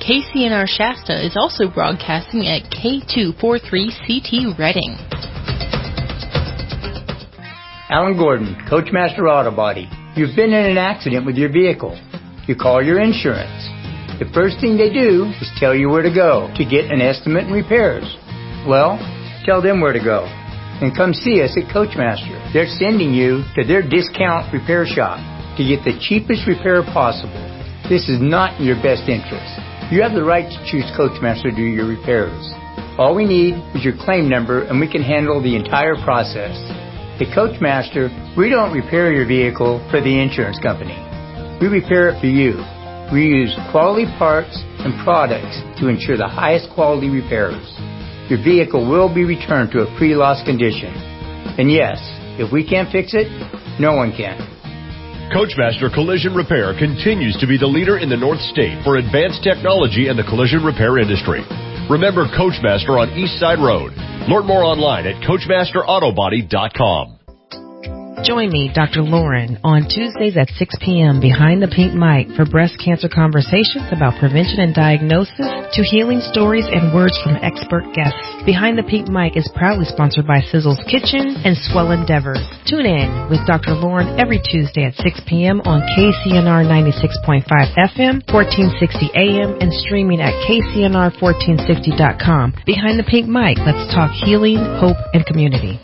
KCNR Shasta is also broadcasting at K243CT Reading. Alan Gordon, Coachmaster Auto Body. You've been in an accident with your vehicle. You call your insurance. The first thing they do is tell you where to go to get an estimate and repairs. Well, tell them where to go. And come see us at Coachmaster. They're sending you to their discount repair shop to get the cheapest repair possible. This is not in your best interest. You have the right to choose Coachmaster to do your repairs. All we need is your claim number and we can handle the entire process. At Coachmaster, we don't repair your vehicle for the insurance company. We repair it for you. We use quality parts and products to ensure the highest quality repairs. Your vehicle will be returned to a pre-loss condition. And yes, if we can't fix it, no one can. Coachmaster Collision Repair continues to be the leader in the North State for advanced technology and the collision repair industry. Remember Coachmaster on East Side Road. Learn more online at CoachmasterAutobody.com. Join me, Dr. Lauren, on Tuesdays at 6 p.m. behind the pink mic for breast cancer conversations about prevention and diagnosis to healing stories and words from expert guests. Behind the Pink Mic is proudly sponsored by Sizzle's Kitchen and Swell Endeavors. Tune in with Dr. Lauren every Tuesday at 6 p.m. on KCNR 96.5 FM, 1460 AM, and streaming at KCNR1460.com. Behind the Pink Mic, let's talk healing, hope, and community.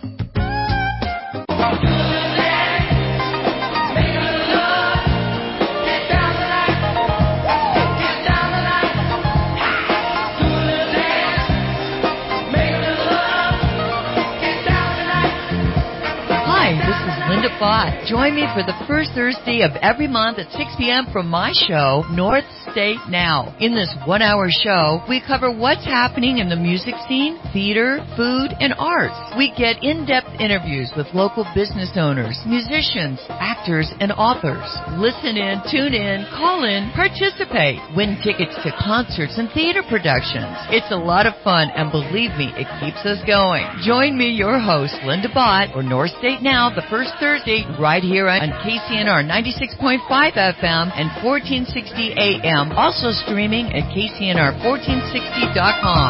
Join me for the first Thursday of every month at 6 p.m. from my show, North State Now. In this one-hour show, we cover what's happening in the music scene, theater, food, and arts. We get in-depth interviews with local business owners, musicians, actors, and authors. Listen in, tune in, call in, participate, win tickets to concerts and theater productions. It's a lot of fun, and believe me, it keeps us going. Join me, your host, Linda Bott, for North State Now, the first Thursday, right here on KCNR 96.5 FM and 1460 AM. Also streaming at KCNR1460.com.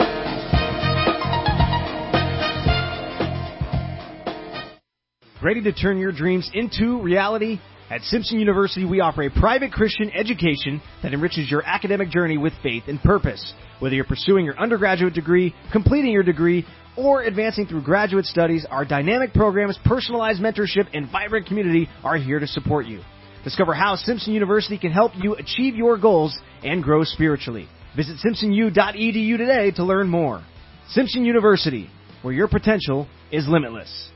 Ready to turn your dreams into reality? At Simpson University, we offer a private Christian education that enriches your academic journey with faith and purpose. Whether you're pursuing your undergraduate degree, completing your degree, or advancing through graduate studies, our dynamic programs, personalized mentorship, and vibrant community are here to support you. Discover how Simpson University can help you achieve your goals and grow spiritually. Visit simpsonu.edu today to learn more. Simpson University, where your potential is limitless.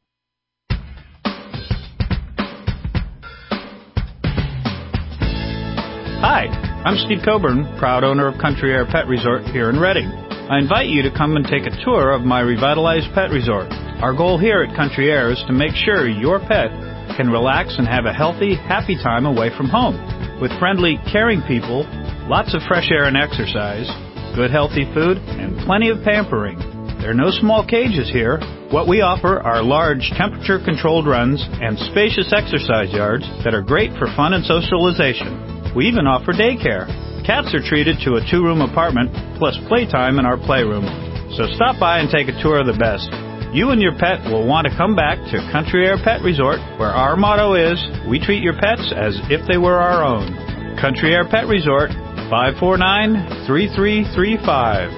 Hi, I'm Steve Coburn, proud owner of Country Air Pet Resort here in Reading. I invite you to come and take a tour of my revitalized pet resort. Our goal here at Country Air is to make sure your pet can relax and have a healthy, happy time away from home. With friendly, caring people, lots of fresh air and exercise, good healthy food, and plenty of pampering. There are no small cages here. What we offer are large temperature-controlled runs and spacious exercise yards that are great for fun and socialization. We even offer daycare. Cats are treated to a 2-room apartment plus playtime in our playroom. So stop by and take a tour of the best. You and your pet will want to come back to Country Air Pet Resort, where our motto is, we treat your pets as if they were our own. Country Air Pet Resort, 549-3335.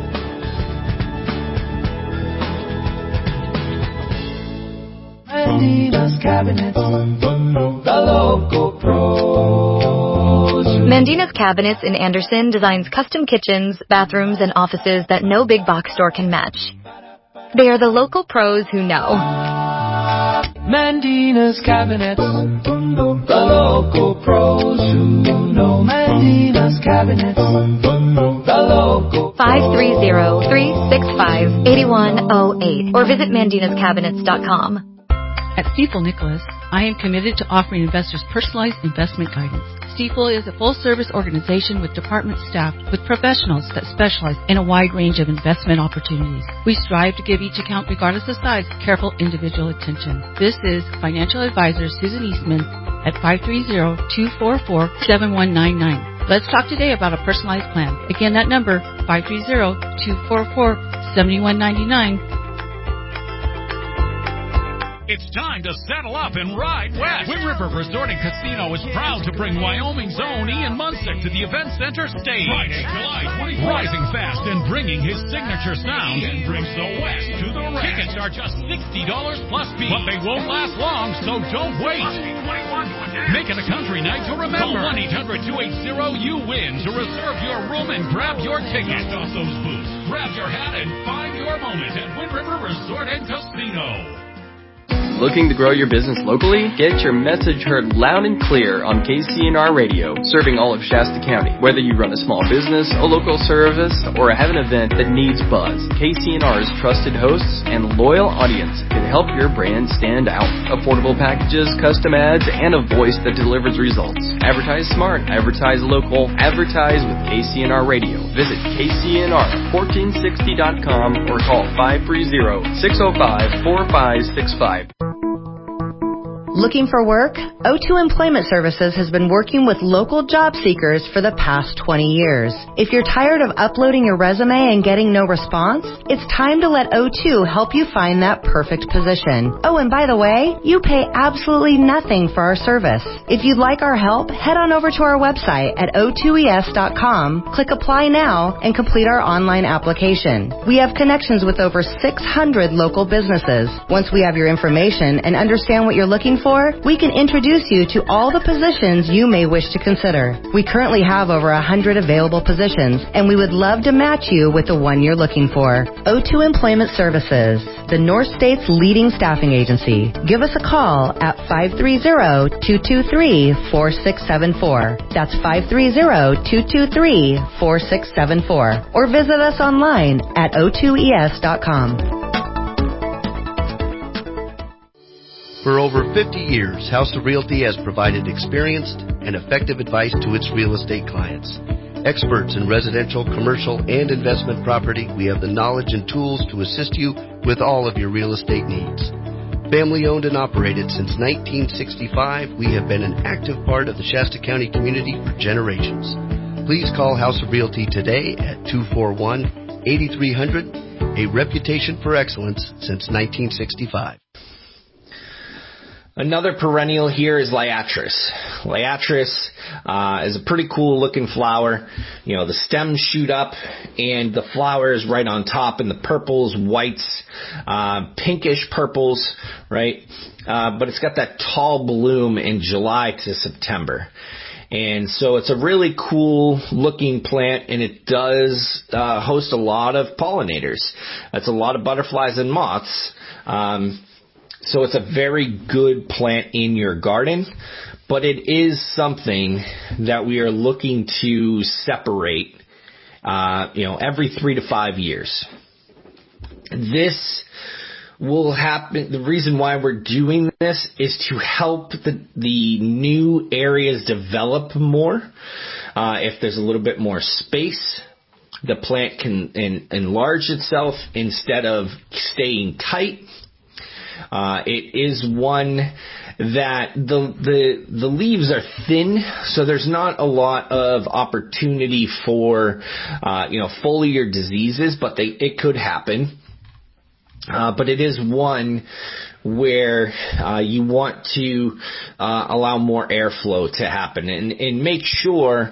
Mandina's Cabinets, the local pros. Mandina's Cabinets in Anderson designs custom kitchens, bathrooms, and offices that no big box store can match. They are the local pros who know. Mandina's Cabinets, the local pros who know. Mandina's Cabinets, the local 530-365-8108 or visit mandinascabinets.com. At Stifel Nicholas, I am committed to offering investors personalized investment guidance. Stifel is a full-service organization with department staffed with professionals that specialize in a wide range of investment opportunities. We strive to give each account, regardless of size, careful individual attention. This is financial advisor Susan Eastman at 530-244-7199. Let's talk today about a personalized plan. Again, that number, 530-244-7199. It's time to saddle up and ride west. Wind River Resort and Casino is proud to bring Wyoming's own Ian Munsick to the Event Center stage. Friday, July 24th. Rising fast and bringing his signature sound. Ian brings the West to the West. Tickets are just $60 plus fee, but they won't last long, so don't wait. Make it a country night to remember. Call 1-800-280-YOU-WIN to reserve your room and grab your ticket. Off those booths, grab your hat and find your moment at Wind River Resort and Casino. Looking to grow your business locally? Get your message heard loud and clear on KCNR Radio, serving all of Shasta County. Whether you run a small business, a local service, or have an event that needs buzz, KCNR's trusted hosts and loyal audience can help your brand stand out. Affordable packages, custom ads, and a voice that delivers results. Advertise smart, advertise local, advertise with KCNR Radio. Visit KCNR1460.com or call 530-605-4565. Looking for work? O2 Employment Services has been working with local job seekers for the past 20 years. If you're tired of uploading your resume and getting no response, it's time to let O2 help you find that perfect position. Oh, and by the way, you pay absolutely nothing for our service. If you'd like our help, head on over to our website at o2es.com, click Apply Now, and complete our online application. We have connections with over 600 local businesses. Once we have your information and understand what you're looking for, we can introduce you to all the positions you may wish to consider. We currently have over 100 available positions, and we would love to match you with the one you're looking for. O2 Employment Services, the North State's leading staffing agency. Give us a call at 530-223-4674. That's 530-223-4674. Or visit us online at o2es.com. For over 50 years, House of Realty has provided experienced and effective advice to its real estate clients. Experts in residential, commercial, and investment property, we have the knowledge and tools to assist you with all of your real estate needs. Family owned and operated since 1965, we have been an active part of the Shasta County community for generations. Please call House of Realty today at 241-8300, a reputation for excellence since 1965. Another perennial here is Liatris. Liatris is a pretty cool looking flower. You know, the stems shoot up and the flower is right on top in the purples, whites, pinkish purples, right? But it's got that tall bloom in July to September. And so it's a really cool looking plant, and it does host a lot of pollinators. That's a lot of butterflies and moths. So it's a very good plant in your garden, but it is something that we are looking to separate, every 3 to 5 years. This will happen. The reason why we're doing this is to help the new areas develop more. If there's a little bit more space, the plant can enlarge itself instead of staying tight. It is one that the leaves are thin, so there's not a lot of opportunity for foliar diseases, but it could happen. But it is one where you want to allow more airflow to happen and make sure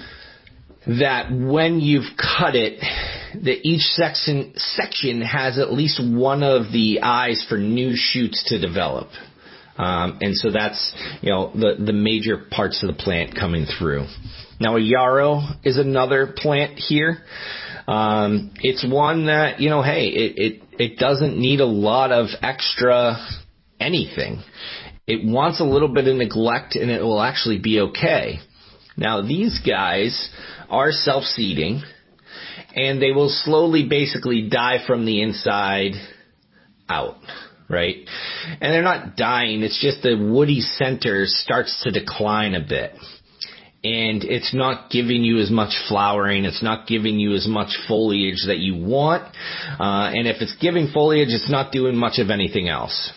that when you've cut it, that each section has at least one of the eyes for new shoots to develop. And so that's, the major parts of the plant coming through. Now, a yarrow is another plant here. It's one that, it doesn't need a lot of extra anything. It wants a little bit of neglect and it will actually be okay. Now, these guys are self-seeding, and they will slowly basically die from the inside out, right? And they're not dying. It's just the woody center starts to decline a bit. And it's not giving you as much flowering. It's not giving you as much foliage that you want. And if it's giving foliage, it's not doing much of anything else.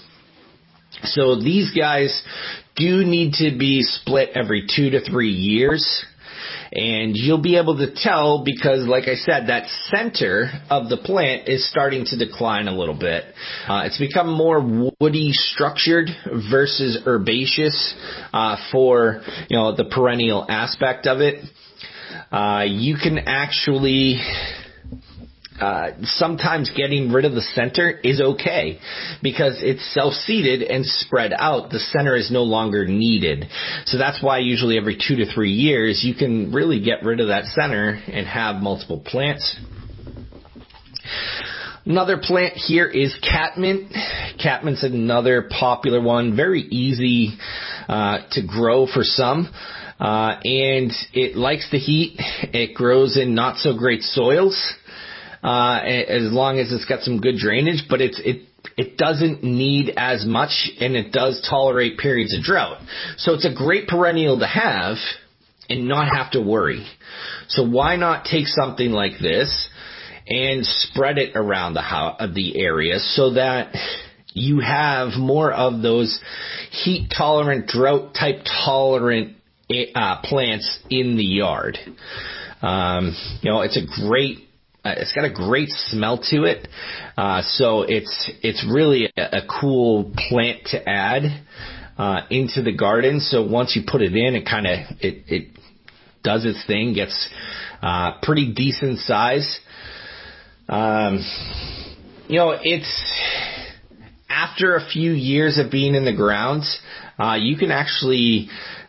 So these guys do need to be split every 2 to 3 years. And you'll be able to tell because, like I said, that center of the plant is starting to decline a little bit. It's become more woody structured versus herbaceous for, the perennial aspect of it. You can actually... sometimes getting rid of the center is okay because it's self-seeded and spread out. The center is no longer needed. So that's why usually every 2 to 3 years you can really get rid of that center and have multiple plants. Another plant here is catmint. Catmint's another popular one, very easy to grow for some. And it likes the heat. It grows in not so great soils. As long as it's got some good drainage, but it doesn't need as much, and it does tolerate periods of drought. So it's a great perennial to have and not have to worry. So why not take something like this and spread it around the area so that you have more of those heat tolerant, drought type tolerant plants in the yard. It's got a great smell to it, so it's really a cool plant to add into the garden. So once you put it in, it does its thing, gets pretty decent size. It's after a few years of being in the ground, you can actually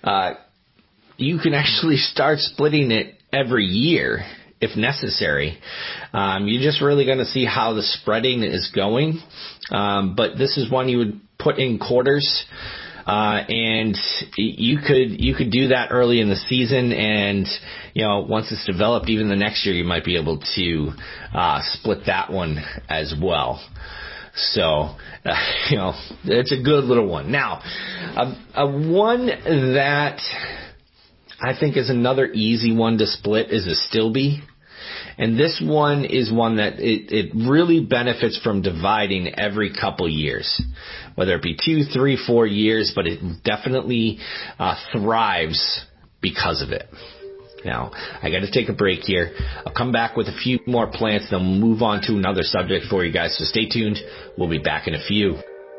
start splitting it every year if necessary. You're just really going to see how the spreading is going. But this is one you would put in quarters, and you could do that early in the season, and once it's developed, even the next year you might be able to split that one as well. So it's a good little one. Now, a one that I think is another easy one to split is a stilby. And this one is one that it really benefits from dividing every couple years, whether it be 2, 3, 4 years, but it definitely thrives because of it. Now, I got to take a break here. I'll come back with a few more plants, then we'll move on to another subject for you guys. So stay tuned. We'll be back in a few.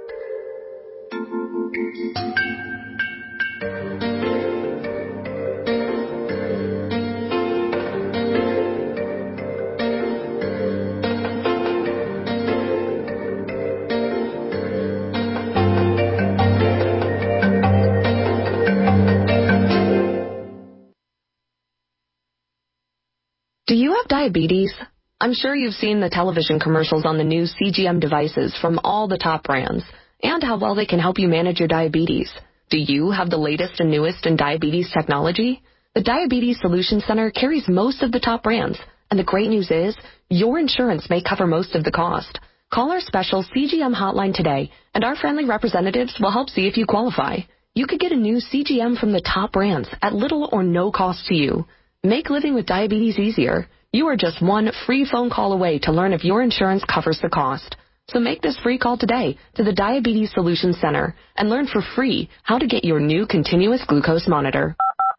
Do you have diabetes? I'm sure you've seen the television commercials on the new CGM devices from all the top brands and how well they can help you manage your diabetes. Do you have the latest and newest in diabetes technology? The Diabetes Solutions Center carries most of the top brands, and the great news is your insurance may cover most of the cost. Call our special CGM hotline today, and our friendly representatives will help see if you qualify. You could get a new CGM from the top brands at little or no cost to you. Make living with diabetes easier. You are just one free phone call away to learn if your insurance covers the cost. So make this free call today to the Diabetes Solutions Center and learn for free how to get your new continuous glucose monitor.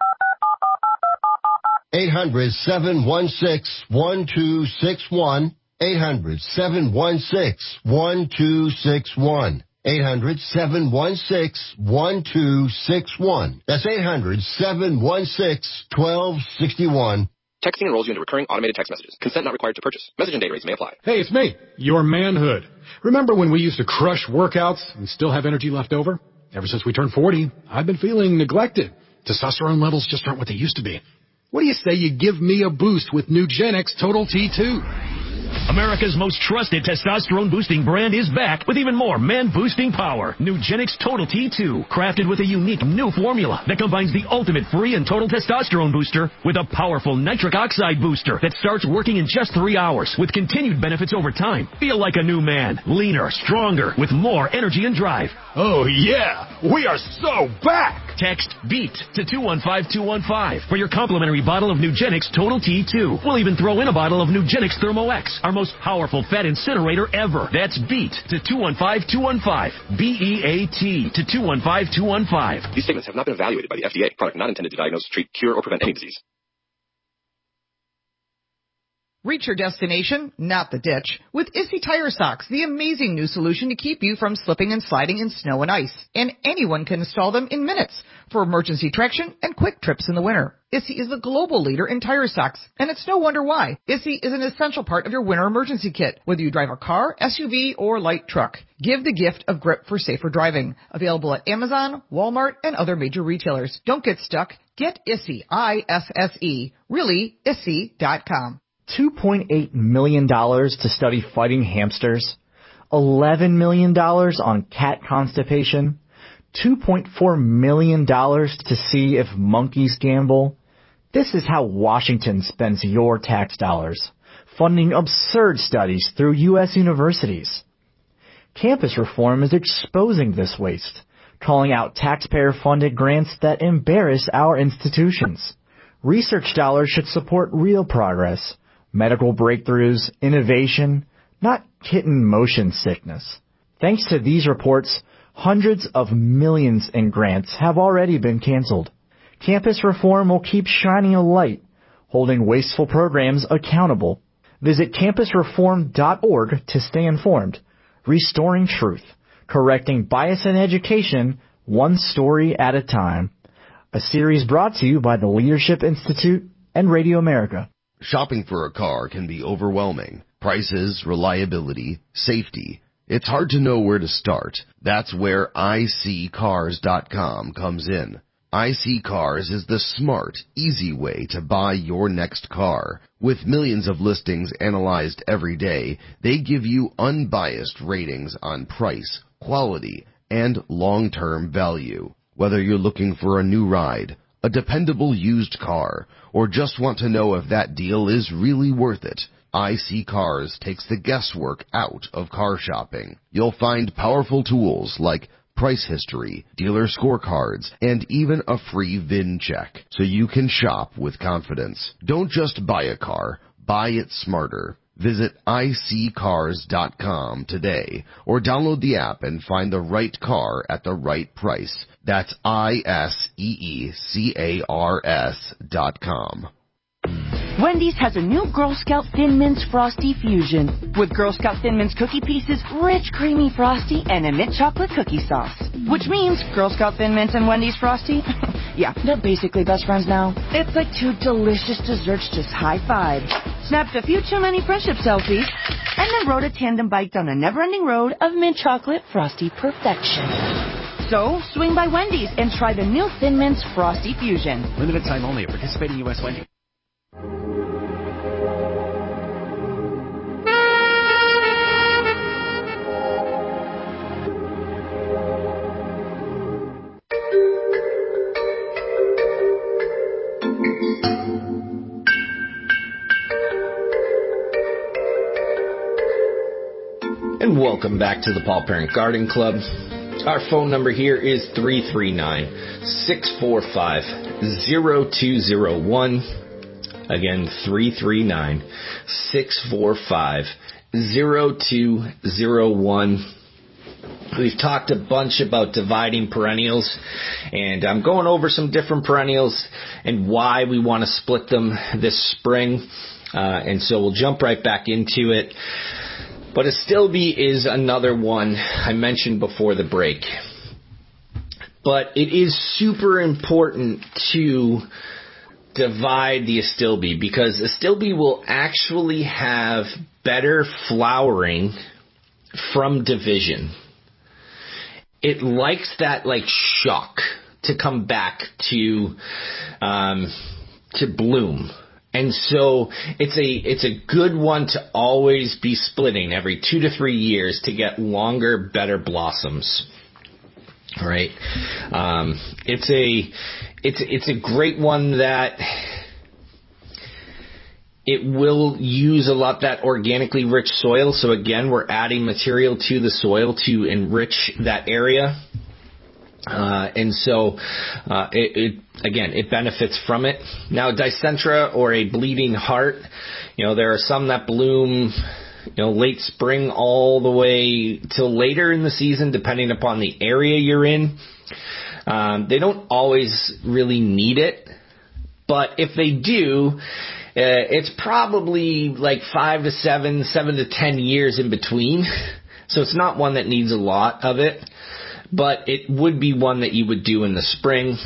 800-716-1261. 800-716-1261. 800-716-1261. That's 800-716-1261. Texting enrolls you into recurring automated text messages. Consent not required to purchase. Message and data rates may apply. Hey, it's me, your manhood. Remember when we used to crush workouts and still have energy left over? Ever since we turned 40, I've been feeling neglected. Testosterone levels just aren't what they used to be. What do you say you give me a boost with Nugenix Total T2? America's most trusted testosterone-boosting brand is back with even more man-boosting power. Nugenix Total T2, crafted with a unique new formula that combines the ultimate free and total testosterone booster with a powerful nitric oxide booster that starts working in just 3 hours with continued benefits over time. Feel like a new man, leaner, stronger, with more energy and drive. Oh, yeah! We are so back! Text BEAT to 215215 for your complimentary bottle of Nugenix Total T2. We'll even throw in a bottle of Nugenix Thermo X, our most powerful fat incinerator ever. That's BEAT to 215-215. BEAT to 215-215. These statements have not been evaluated by the FDA. Product not intended to diagnose, treat, cure, or prevent any disease. Reach your destination, not the ditch, with Issy Tire Socks, the amazing new solution to keep you from slipping and sliding in snow and ice. And anyone can install them in minutes for emergency traction and quick trips in the winter. Issy is the global leader in tire socks, and it's no wonder why. Issy is an essential part of your winter emergency kit, whether you drive a car, SUV, or light truck. Give the gift of grip for safer driving. Available at Amazon, Walmart, and other major retailers. Don't get stuck. Get Issy, ISSE, really, issy.com. $2.8 million to study fighting hamsters, $11 million on cat constipation, $2.4 million to see if monkeys gamble. This is how Washington spends your tax dollars, funding absurd studies through U.S. universities. Campus reform is exposing this waste, calling out taxpayer-funded grants that embarrass our institutions. Research dollars should support real progress, medical breakthroughs, innovation, not kitten motion sickness. Thanks to these reports, hundreds of millions in grants have already been canceled. Campus reform will keep shining a light, holding wasteful programs accountable. Visit campusreform.org to stay informed. Restoring truth, correcting bias in education, one story at a time. A series brought to you by the Leadership Institute and Radio America. Shopping for a car can be overwhelming. Prices, reliability, safety. It's hard to know where to start. That's where iSeeCars.com comes in. iSeeCars is the smart, easy way to buy your next car. With millions of listings analyzed every day, they give you unbiased ratings on price, quality, and long-term value. Whether you're looking for a new ride, a dependable used car, or just want to know if that deal is really worth it, iSeeCars takes the guesswork out of car shopping. You'll find powerful tools like price history, dealer scorecards, and even a free VIN check, so you can shop with confidence. Don't just buy a car, buy it smarter. Visit iSeeCars.com today, or download the app and find the right car at the right price. That's iSeeCars.com. Wendy's has a new Girl Scout Thin Mints Frosty Fusion with Girl Scout Thin Mints cookie pieces, rich, creamy Frosty, and a mint chocolate cookie sauce. Which means Girl Scout Thin Mints and Wendy's Frosty, yeah, they're basically best friends now. It's like two delicious desserts just high-fived, snapped a few too many friendship selfies, and then rode a tandem bike down a never-ending road of mint chocolate Frosty perfection. So, swing by Wendy's and try the new Thin Mints Frosty Fusion. Limited time only at participating U.S. Wendy's. And welcome back to the Paul Parent Garden Club. Our phone number here is 339-645-0201. Again, 339-645-0201. We've talked a bunch about dividing perennials, and I'm going over some different perennials and why we want to split them this spring. And so we'll jump right back into it. But Astilbe is another one I mentioned before the break. But it is super important to divide the Astilbe, because Astilbe will actually have better flowering from division. It likes that like shock to come back to bloom. And so it's a good one to always be splitting every 2 to 3 years to get longer, better blossoms. All right. It's a great one that it will use a lot that organically rich soil. So again, we're adding material to the soil to enrich that area. And so it benefits from it. Now, Dicentra or a bleeding heart, there are some that bloom late spring all the way till later in the season, depending upon the area you're in. They don't always really need it, but if they do, it's probably like 5 to 7 to 10 years in between. So it's not one that needs a lot of it, but it would be one that you would do in the spring.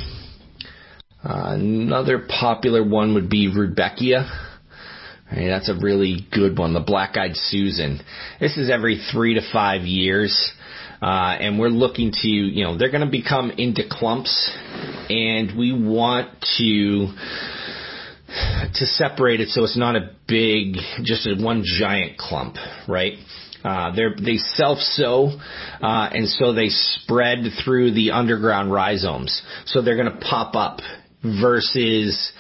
Another popular one would be Rudbeckia. Right, that's a really good one, the Black-Eyed Susan. This is every 3 to 5 years. And we're looking to, they're going to become into clumps, and we want to separate it so it's not a big, just one giant clump, right? They self-sow, and so they spread through the underground rhizomes. So they're going to pop up versus,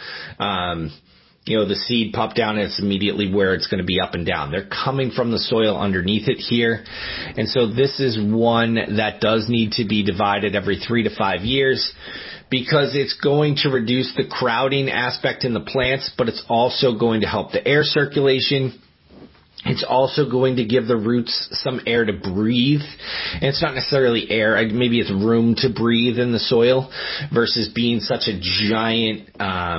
the seed pop down and it's immediately where it's going to be up and down. They're coming from the soil underneath it here. And so this is one that does need to be divided every 3 to 5 years because it's going to reduce the crowding aspect in the plants, but it's also going to help the air circulation. It's also going to give the roots some air to breathe. And it's not necessarily air. Maybe it's room to breathe in the soil versus being such a giant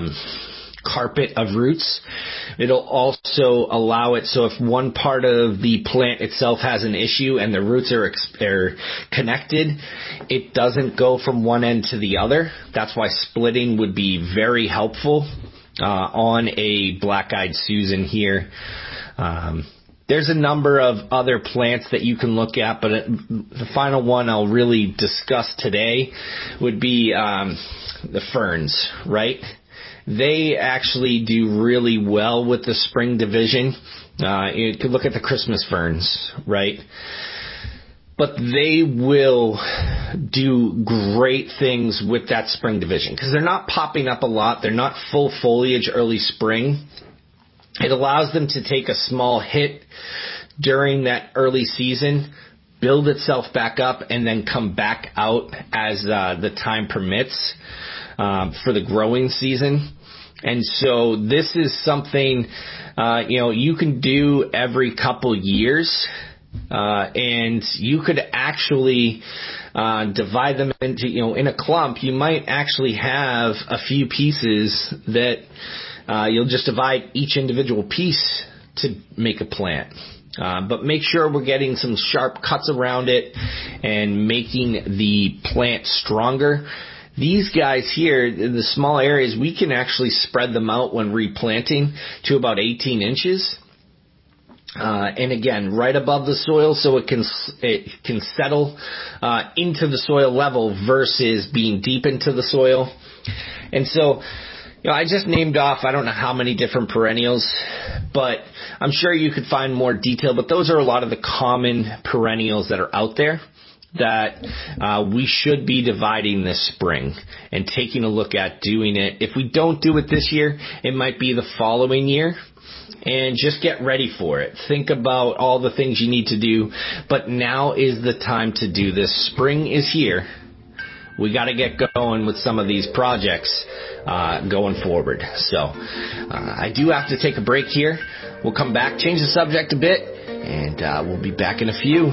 carpet of roots. It'll also allow it so if one part of the plant itself has an issue and the roots are connected, it doesn't go from one end to the other. That's why splitting would be very helpful on a Black-Eyed Susan here. There's a number of other plants that you can look at, but the final one I'll really discuss today would be the ferns, right? They actually do really well with the spring division. You could look at the Christmas ferns, right? But they will do great things with that spring division because they're not popping up a lot. They're not full foliage early spring. It allows them to take a small hit during that early season, build itself back up, and then come back out as the time permits for the growing season. And so this is something, you can do every couple years, and you could actually divide them into, in a clump. You might actually have a few pieces that you'll just divide each individual piece to make a plant. But make sure we're getting some sharp cuts around it and making the plant stronger. These guys here, in the small areas, we can actually spread them out when replanting to about 18 inches. And again, right above the soil so it can settle into the soil level versus being deep into the soil. And so, I just named off, I don't know how many different perennials, but I'm sure you could find more detail. But those are a lot of the common perennials that are out there that we should be dividing this spring and taking a look at doing it. If we don't do it this year, it might be the following year. And just get ready for it. Think about all the things you need to do. But now is the time to do this. Spring is here. We got to get going with some of these projects going forward. So I do have to take a break here. We'll come back, change the subject a bit, and we'll be back in a few.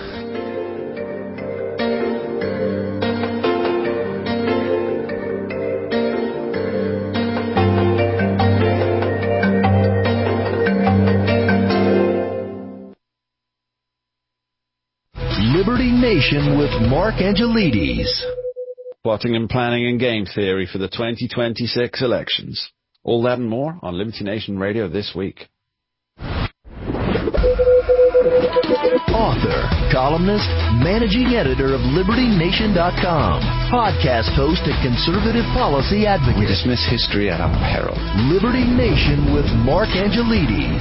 Liberty Nation with Mark Angelides. Plotting and planning and game theory for the 2026 elections. All that and more on Liberty Nation Radio this week. Author, columnist, managing editor of LibertyNation.com, podcast host and conservative policy advocate. We dismiss history at our peril. Liberty Nation with Mark Angelides.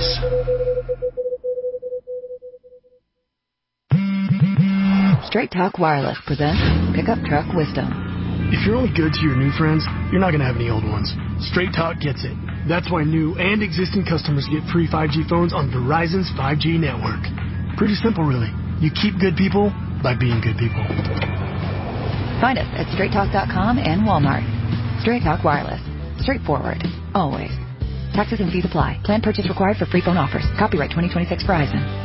Straight Talk Wireless presents Pickup Truck Wisdom. If you're only good to your new friends, you're not going to have any old ones. Straight Talk gets it. That's why new and existing customers get free 5G phones on Verizon's 5G network. Pretty simple, really. You keep good people by being good people. Find us at straighttalk.com and Walmart. Straight Talk Wireless. Straightforward. Always. Taxes and fees apply. Plan purchase required for free phone offers. Copyright 2026 Verizon.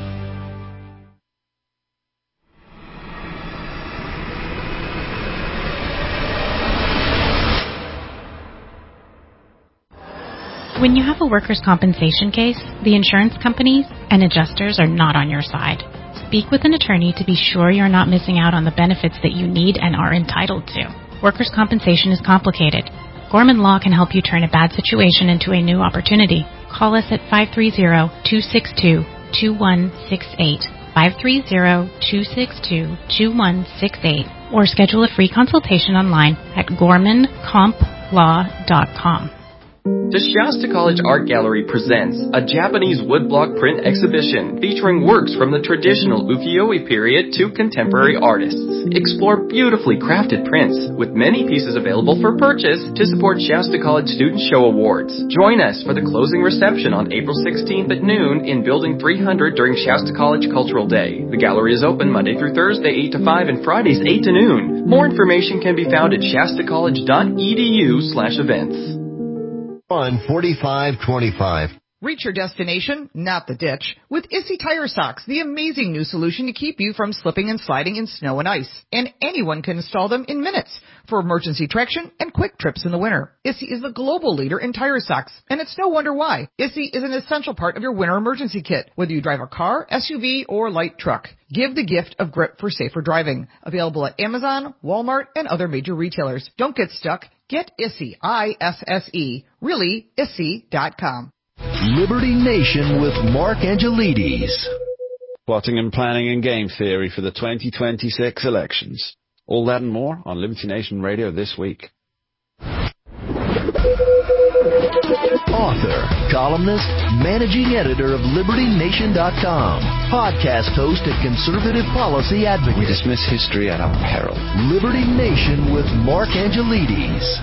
When you have a workers' compensation case, the insurance companies and adjusters are not on your side. Speak with an attorney to be sure you're not missing out on the benefits that you need and are entitled to. Workers' compensation is complicated. Gorman Law can help you turn a bad situation into a new opportunity. Call us at 530-262-2168, 530-262-2168, or schedule a free consultation online at gormancomplaw.com. The Shasta College Art Gallery presents a Japanese woodblock print exhibition featuring works from the traditional ukiyo-e period to contemporary artists. Explore beautifully crafted prints with many pieces available for purchase to support Shasta College Student Show Awards. Join us for the closing reception on April 16th at noon in Building 300 during Shasta College Cultural Day. The gallery is open Monday through Thursday 8 to 5 and Fridays 8 to noon. More information can be found at shastacollege.edu/events. 4525. Reach your destination, not the ditch, with Issy Tire Socks, the amazing new solution to keep you from slipping and sliding in snow and ice. And anyone can install them in minutes for emergency traction and quick trips in the winter. Issy is the global leader in tire socks, and it's no wonder why. Issy is an essential part of your winter emergency kit, whether you drive a car, SUV, or light truck. Give the gift of grip for safer driving. Available at Amazon, Walmart, and other major retailers. Don't get stuck. Get Issy, ISSE, really, issy.com. Liberty Nation with Mark Angelides. Plotting and planning and game theory for the 2026 elections. All that and more on Liberty Nation Radio this week. Author, columnist, managing editor of LibertyNation.com. Podcast host and conservative policy advocate. We dismiss history at our peril. Liberty Nation with Mark Angelides.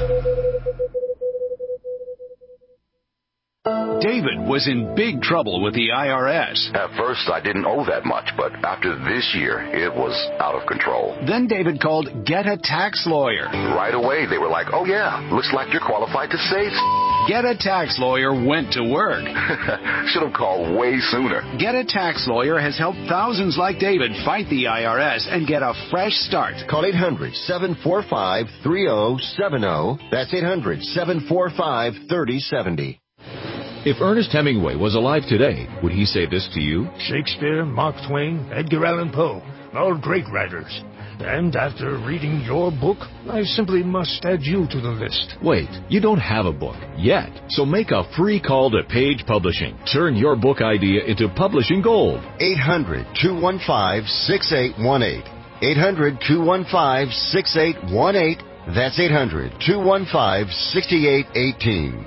David was in big trouble with the IRS. At first, I didn't owe that much, but after this year, it was out of control. Then David called Get a Tax Lawyer. Right away, they were like, oh yeah, looks like you're qualified to save. Get a Tax Lawyer went to work. Should have called way sooner. Get a Tax Lawyer has helped thousands like David fight the IRS and get a fresh start. Call 800-745-3070. That's 800-745-3070. If Ernest Hemingway was alive today, would he say this to you? Shakespeare, Mark Twain, Edgar Allan Poe, all great writers. And after reading your book, I simply must add you to the list. Wait, you don't have a book yet. So make a free call to Page Publishing. Turn your book idea into publishing gold. 800-215-6818. 800-215-6818. That's 800-215-6818.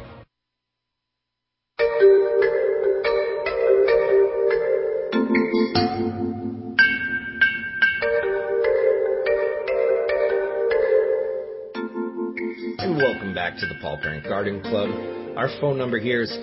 And welcome back to the Paul Parent Garden Club. Our phone number here is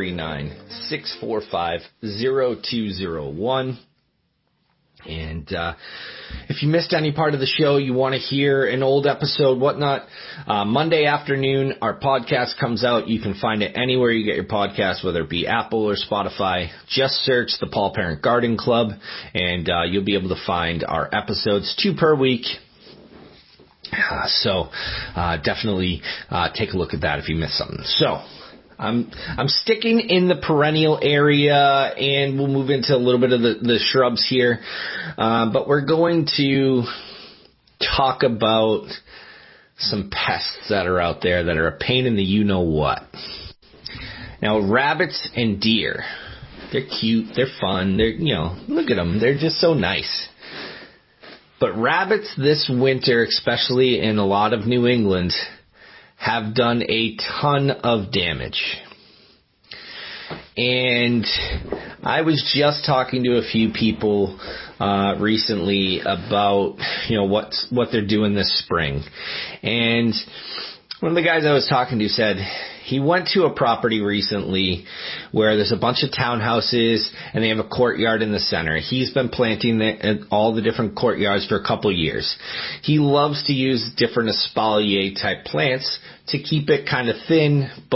339-645-0201. And if you missed any part of the show, you want to hear an old episode, whatnot, Monday afternoon, our podcast comes out. You can find it anywhere you get your podcast, whether it be Apple or Spotify. Just search the Paul Parent Garden Club, and you'll be able to find our episodes, 2 per week. So definitely take a look at that if you missed something. So I'm sticking in the perennial area, and we'll move into a little bit of the shrubs here. But we're going to talk about some pests that are out there that are a pain in the you-know-what. Now, rabbits and deer, they're cute, they're fun, they're, look at them, they're just so nice. But rabbits this winter, especially in a lot of New England, have done a ton of damage. And I was just talking to a few people recently about, what they're doing this spring. And one of the guys I was talking to said he went to a property recently where there's a bunch of townhouses and they have a courtyard in the center. He's been planting all the different courtyards for a couple of years. He loves to use different espalier type plants to keep it kind of thin, but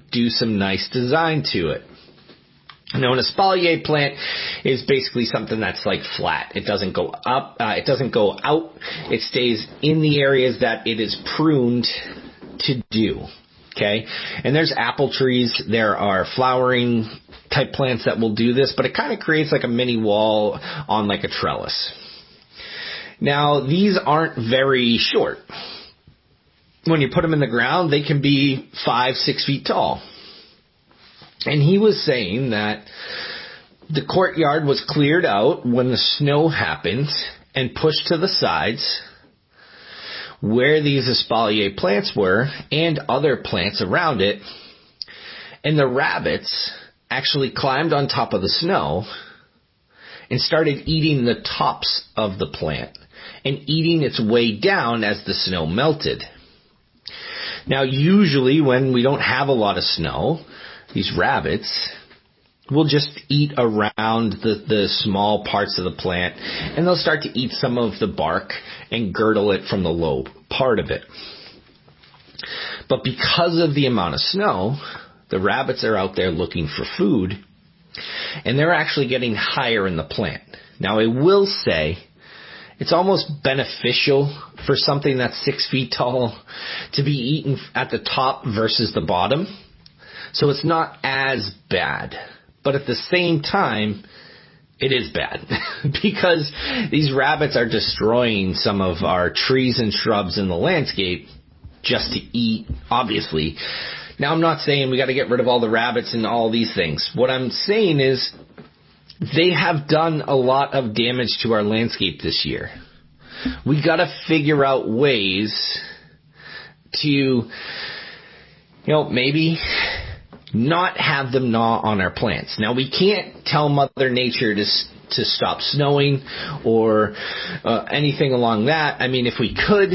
do some nice design to it. Now, an espalier plant is basically something that's like flat. It doesn't go up. It doesn't go out. It stays in the areas that it is pruned to do. Okay? And there's apple trees. There are flowering type plants that will do this, but it kind of creates like a mini wall on like a trellis. Now, these aren't very short. When you put them in the ground, they can be 5-6 feet tall. And he was saying that the courtyard was cleared out when the snow happened and pushed to the sides where these espalier plants were and other plants around it. And the rabbits actually climbed on top of the snow and started eating the tops of the plant and eating its way down as the snow melted. Now, usually when we don't have a lot of snow, these rabbits will just eat around the small parts of the plant, and they'll start to eat some of the bark and girdle it from the low part of it. But because of the amount of snow, the rabbits are out there looking for food, and they're actually getting higher in the plant. Now, I will say it's almost beneficial for something that's 6 feet tall to be eaten at the top versus the bottom. So it's not as bad. But at the same time, it is bad because these rabbits are destroying some of our trees and shrubs in the landscape just to eat, obviously. Now, I'm not saying we got to get rid of all the rabbits and all these things. What I'm saying is they have done a lot of damage to our landscape this year. We got to figure out ways to, maybe not have them gnaw on our plants. Now, we can't tell Mother Nature to stop snowing or anything along that. I mean, if we could,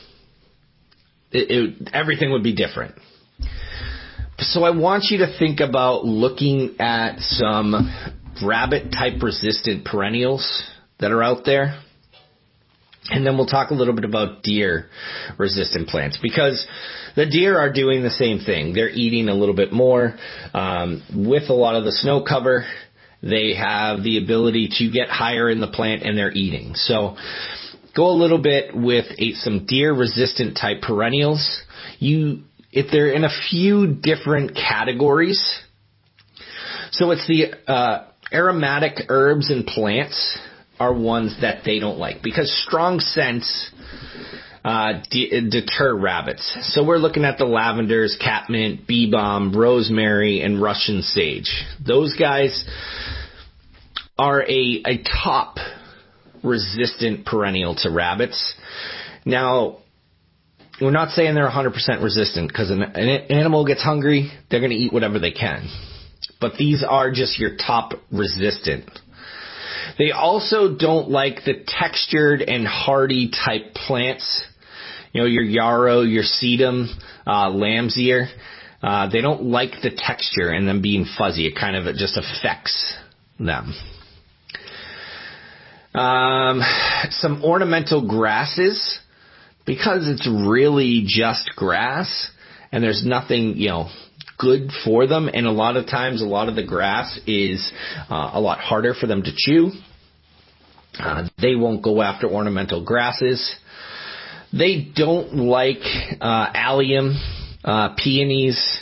everything would be different. So I want you to think about looking at some rabbit-type resistant perennials that are out there. And then we'll talk a little bit about deer-resistant plants, because the deer are doing the same thing. They're eating a little bit more. With a lot of the snow cover, they have the ability to get higher in the plant, and they're eating. So go a little bit with some deer-resistant type perennials. If they're in a few different categories. So it's the aromatic herbs and plants are ones that they don't like, because strong scents deter rabbits. So we're looking at the lavenders, catmint, bee balm, rosemary, and Russian sage. Those guys are a top resistant perennial to rabbits. Now, we're not saying they're 100% resistant, because an animal gets hungry, they're going to eat whatever they can. But these are just your top resistant. They also don't like the textured and hardy type plants. Your yarrow, your sedum, lamb's ear. They don't like the texture and them being fuzzy. It kind of just affects them. Some ornamental grasses, because it's really just grass and there's nothing, good for them. And a lot of times, a lot of the grass is a lot harder for them to chew. They won't go after ornamental grasses. They don't like allium, peonies,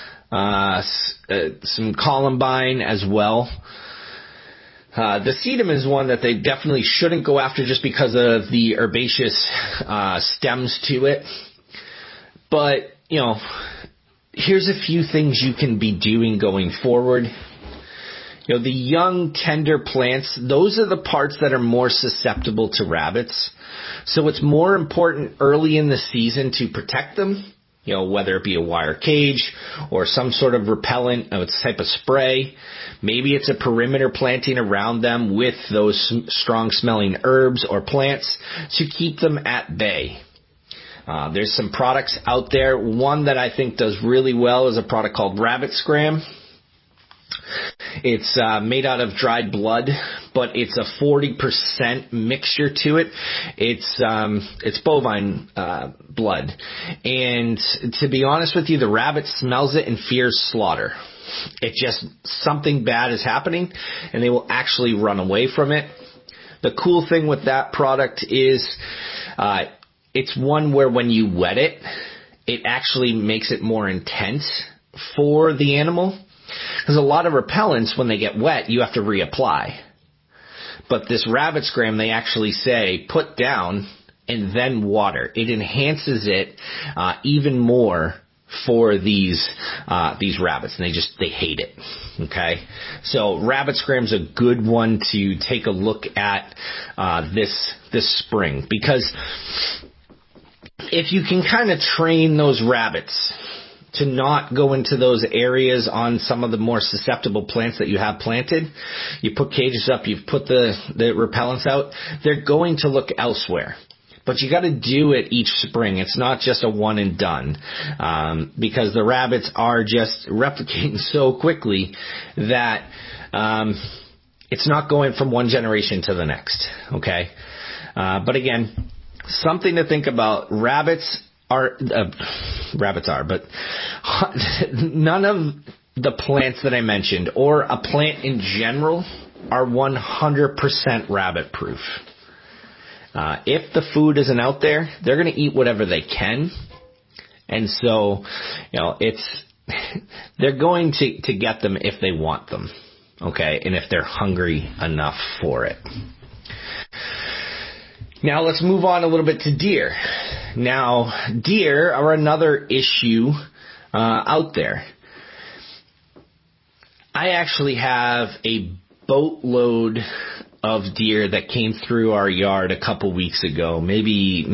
some columbine as well. The sedum is one that they definitely shouldn't go after just because of the herbaceous stems to it. But, here's a few things you can be doing going forward. The young, tender plants, those are the parts that are more susceptible to rabbits. So it's more important early in the season to protect them, whether it be a wire cage or some sort of repellent of its type of spray. Maybe it's a perimeter planting around them with those strong-smelling herbs or plants to keep them at bay. There's some products out there. One that I think does really well is a product called Rabbit Scram. It's made out of dried blood, but it's a 40% mixture to it. It's bovine blood. And to be honest with you, the rabbit smells it and fears slaughter. It just, something bad is happening, and they will actually run away from it. The cool thing with that product is it's one where when you wet it, it actually makes it more intense for the animal. Because a lot of repellents, when they get wet, you have to reapply. But this rabbit scram, they actually say, put down and then water. It enhances it even more for these rabbits, and they hate it. Okay, so rabbit scram's a good one to take a look at this spring, because if you can kind of train those rabbits to not go into those areas on some of the more susceptible plants that you have planted, you put cages up, you've put the repellents out, they're going to look elsewhere. But you got to do it each spring. It's not just a one and done, because the rabbits are just replicating so quickly that it's not going from one generation to the next. Okay, but again, something to think about. Rabbits are, but none of the plants that I mentioned, or a plant in general, are 100% rabbit proof. If the food isn't out there, they're going to eat whatever they can. And so, they're going to get them if they want them. Okay. And if they're hungry enough for it. Now let's move on a little bit to deer. Now, deer are another issue out there. I actually have a boatload of deer that came through our yard a couple weeks ago, maybe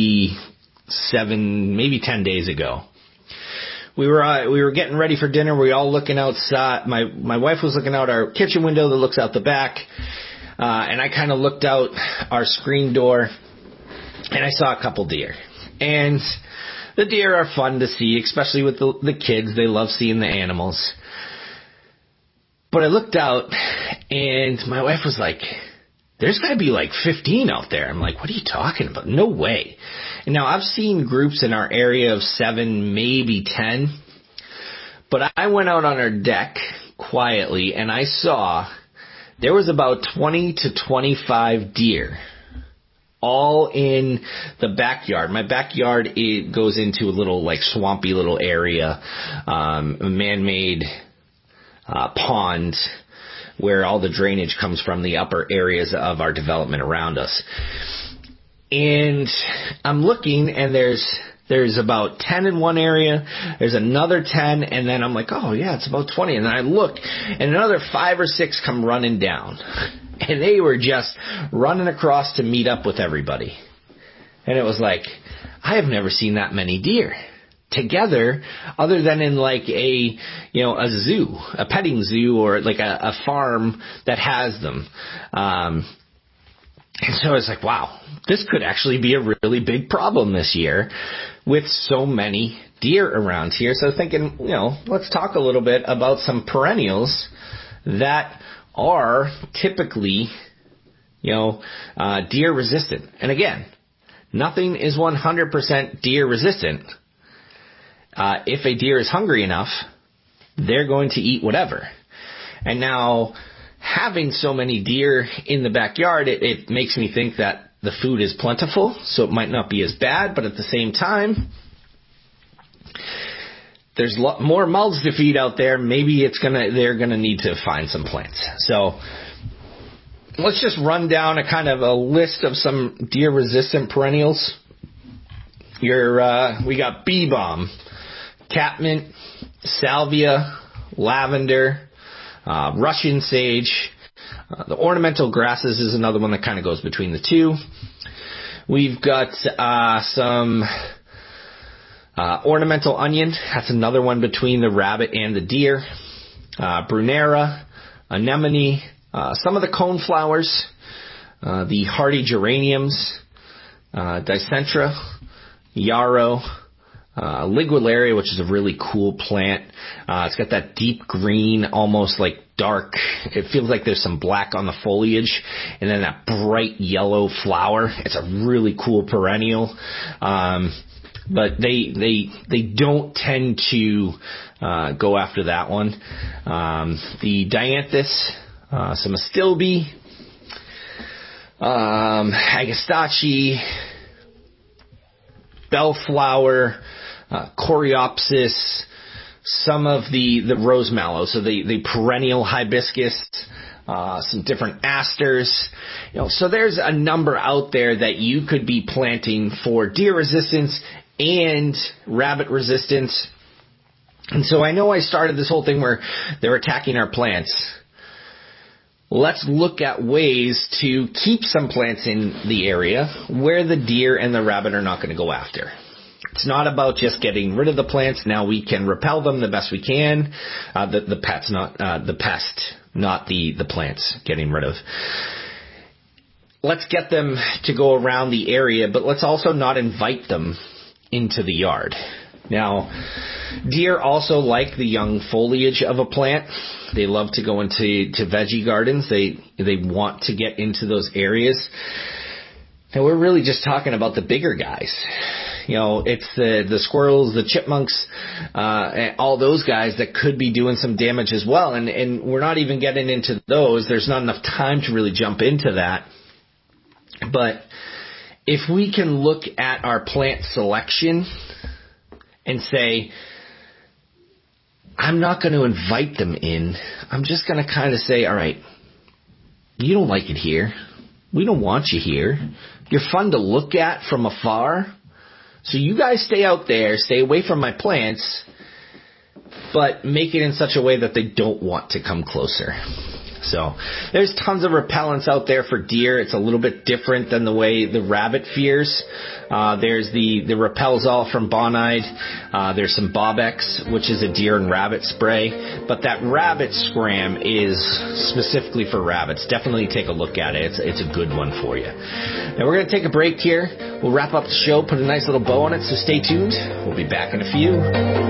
10 days ago. We were getting ready for dinner. We were all looking outside. My wife was looking out our kitchen window that looks out the back, and I kind of looked out our screen door, and I saw a couple deer. And the deer are fun to see, especially with the kids. They love seeing the animals. But I looked out, and my wife was like, there's got to be like 15 out there. I'm like, what are you talking about? No way. And now I've seen groups in our area of 7, maybe 10. But I went out on our deck quietly, and I saw there was about 20 to 25 deer, all in the backyard. My backyard, it goes into a little like swampy little area, a man-made pond where all the drainage comes from the upper areas of our development around us. And I'm looking, and there's about 10 in one area, there's another 10, and then I'm like, oh yeah, it's about 20. And then I look, and another 5 or 6 come running down. And they were just running across to meet up with everybody. And it was like, I have never seen that many deer together, other than in like a zoo, a petting zoo, or like a farm that has them. And so I was like, wow, this could actually be a really big problem this year with so many deer around here. So thinking, let's talk a little bit about some perennials that are typically, deer resistant. And again, nothing is 100% deer resistant. If a deer is hungry enough, they're going to eat whatever. And now, having so many deer in the backyard, it makes me think that the food is plentiful, so it might not be as bad, but at the same time, there's more mouths to feed out there. Maybe they're gonna need to find some plants. So let's just run down a kind of a list of some deer-resistant perennials. We got bee balm, catmint, salvia, lavender, Russian sage. The ornamental grasses is another one that kind of goes between the two. We've got some ornamental onion. That's another one between the rabbit and the deer. Brunera, anemone, some of the cone flowers, the hardy geraniums, dicentra, yarrow, Liguularia, which is a really cool plant. It's got that deep green, almost like dark. It feels like there's some black on the foliage, and then that bright yellow flower. It's a really cool perennial. But they don't tend to go after that one. The Dianthus, some Astilbe, Agastache, Bellflower, Coreopsis, some of the rose mallow, so the perennial hibiscus, some different asters. So there's a number out there that you could be planting for deer resistance and rabbit resistance. And so I know I started this whole thing where they're attacking our plants. Let's look at ways to keep some plants in the area where the deer and the rabbit are not going to go after. It's not about just getting rid of the plants. Now we can repel them the best we can. The pest, not the plants getting rid of. Let's get them to go around the area, but let's also not invite them into the yard. Now, deer also like the young foliage of a plant. They love to go into veggie gardens. They want to get into those areas. And we're really just talking about the bigger guys. It's the squirrels, the chipmunks, and all those guys that could be doing some damage as well. And we're not even getting into those. There's not enough time to really jump into that. But if we can look at our plant selection and say, I'm not going to invite them in. I'm just going to kind of say, all right, you don't like it here. We don't want you here. You're fun to look at from afar. So you guys stay out there, stay away from my plants, but make it in such a way that they don't want to come closer. So there's tons of repellents out there for deer. It's a little bit different than the way the rabbit fears. There's the Repelzol from Bonide. There's some Bobex, which is a deer and rabbit spray. But that rabbit scram is specifically for rabbits. Definitely take a look at it. It's a good one for you. Now we're going to take a break here. We'll wrap up the show, put a nice little bow on it, so stay tuned. We'll be back in a few.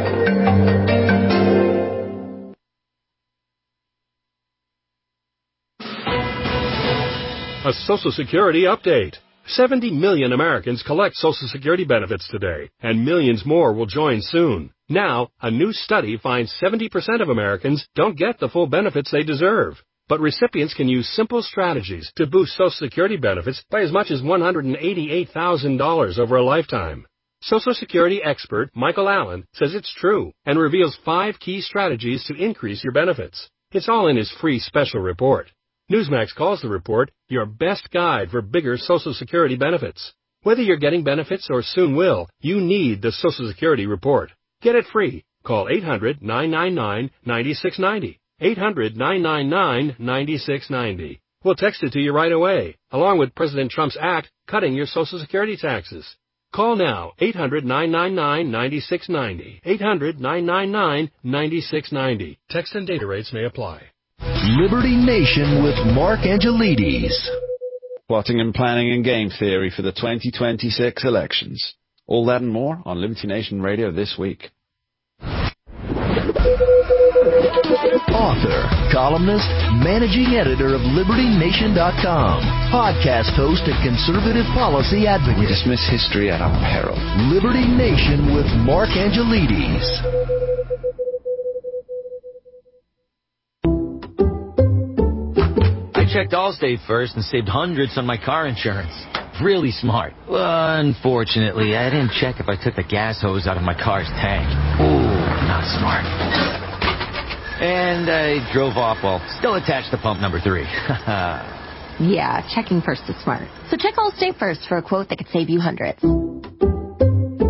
A Social Security update. 70 million Americans collect Social Security benefits today, and millions more will join soon. Now, a new study finds 70% of Americans don't get the full benefits they deserve. But recipients can use simple strategies to boost Social Security benefits by as much as $188,000 over a lifetime. Social Security expert Michael Allen says it's true and reveals 5 key strategies to increase your benefits. It's all in his free special report. Newsmax calls the report your best guide for bigger Social Security benefits. Whether you're getting benefits or soon will, you need the Social Security report. Get it free. Call 800-999-9690. 800-999-9690. We'll text it to you right away, along with President Trump's act cutting your Social Security taxes. Call now, 800-999-9690. 800-999-9690. Text and data rates may apply. Liberty Nation with Mark Angelides. Plotting and planning and game theory for the 2026 elections. All that and more on Liberty Nation Radio this week. Author, columnist, managing editor of LibertyNation.com, podcast host and conservative policy advocate. We dismiss history at our peril. Liberty Nation with Mark Angelides. I checked Allstate first and saved hundreds on my car insurance. Really smart. Unfortunately, I didn't check if I took the gas hose out of my car's tank. Ooh, not smart. And I drove off while still attached to pump number 3. Yeah, checking first is smart. So check Allstate first for a quote that could save you hundreds.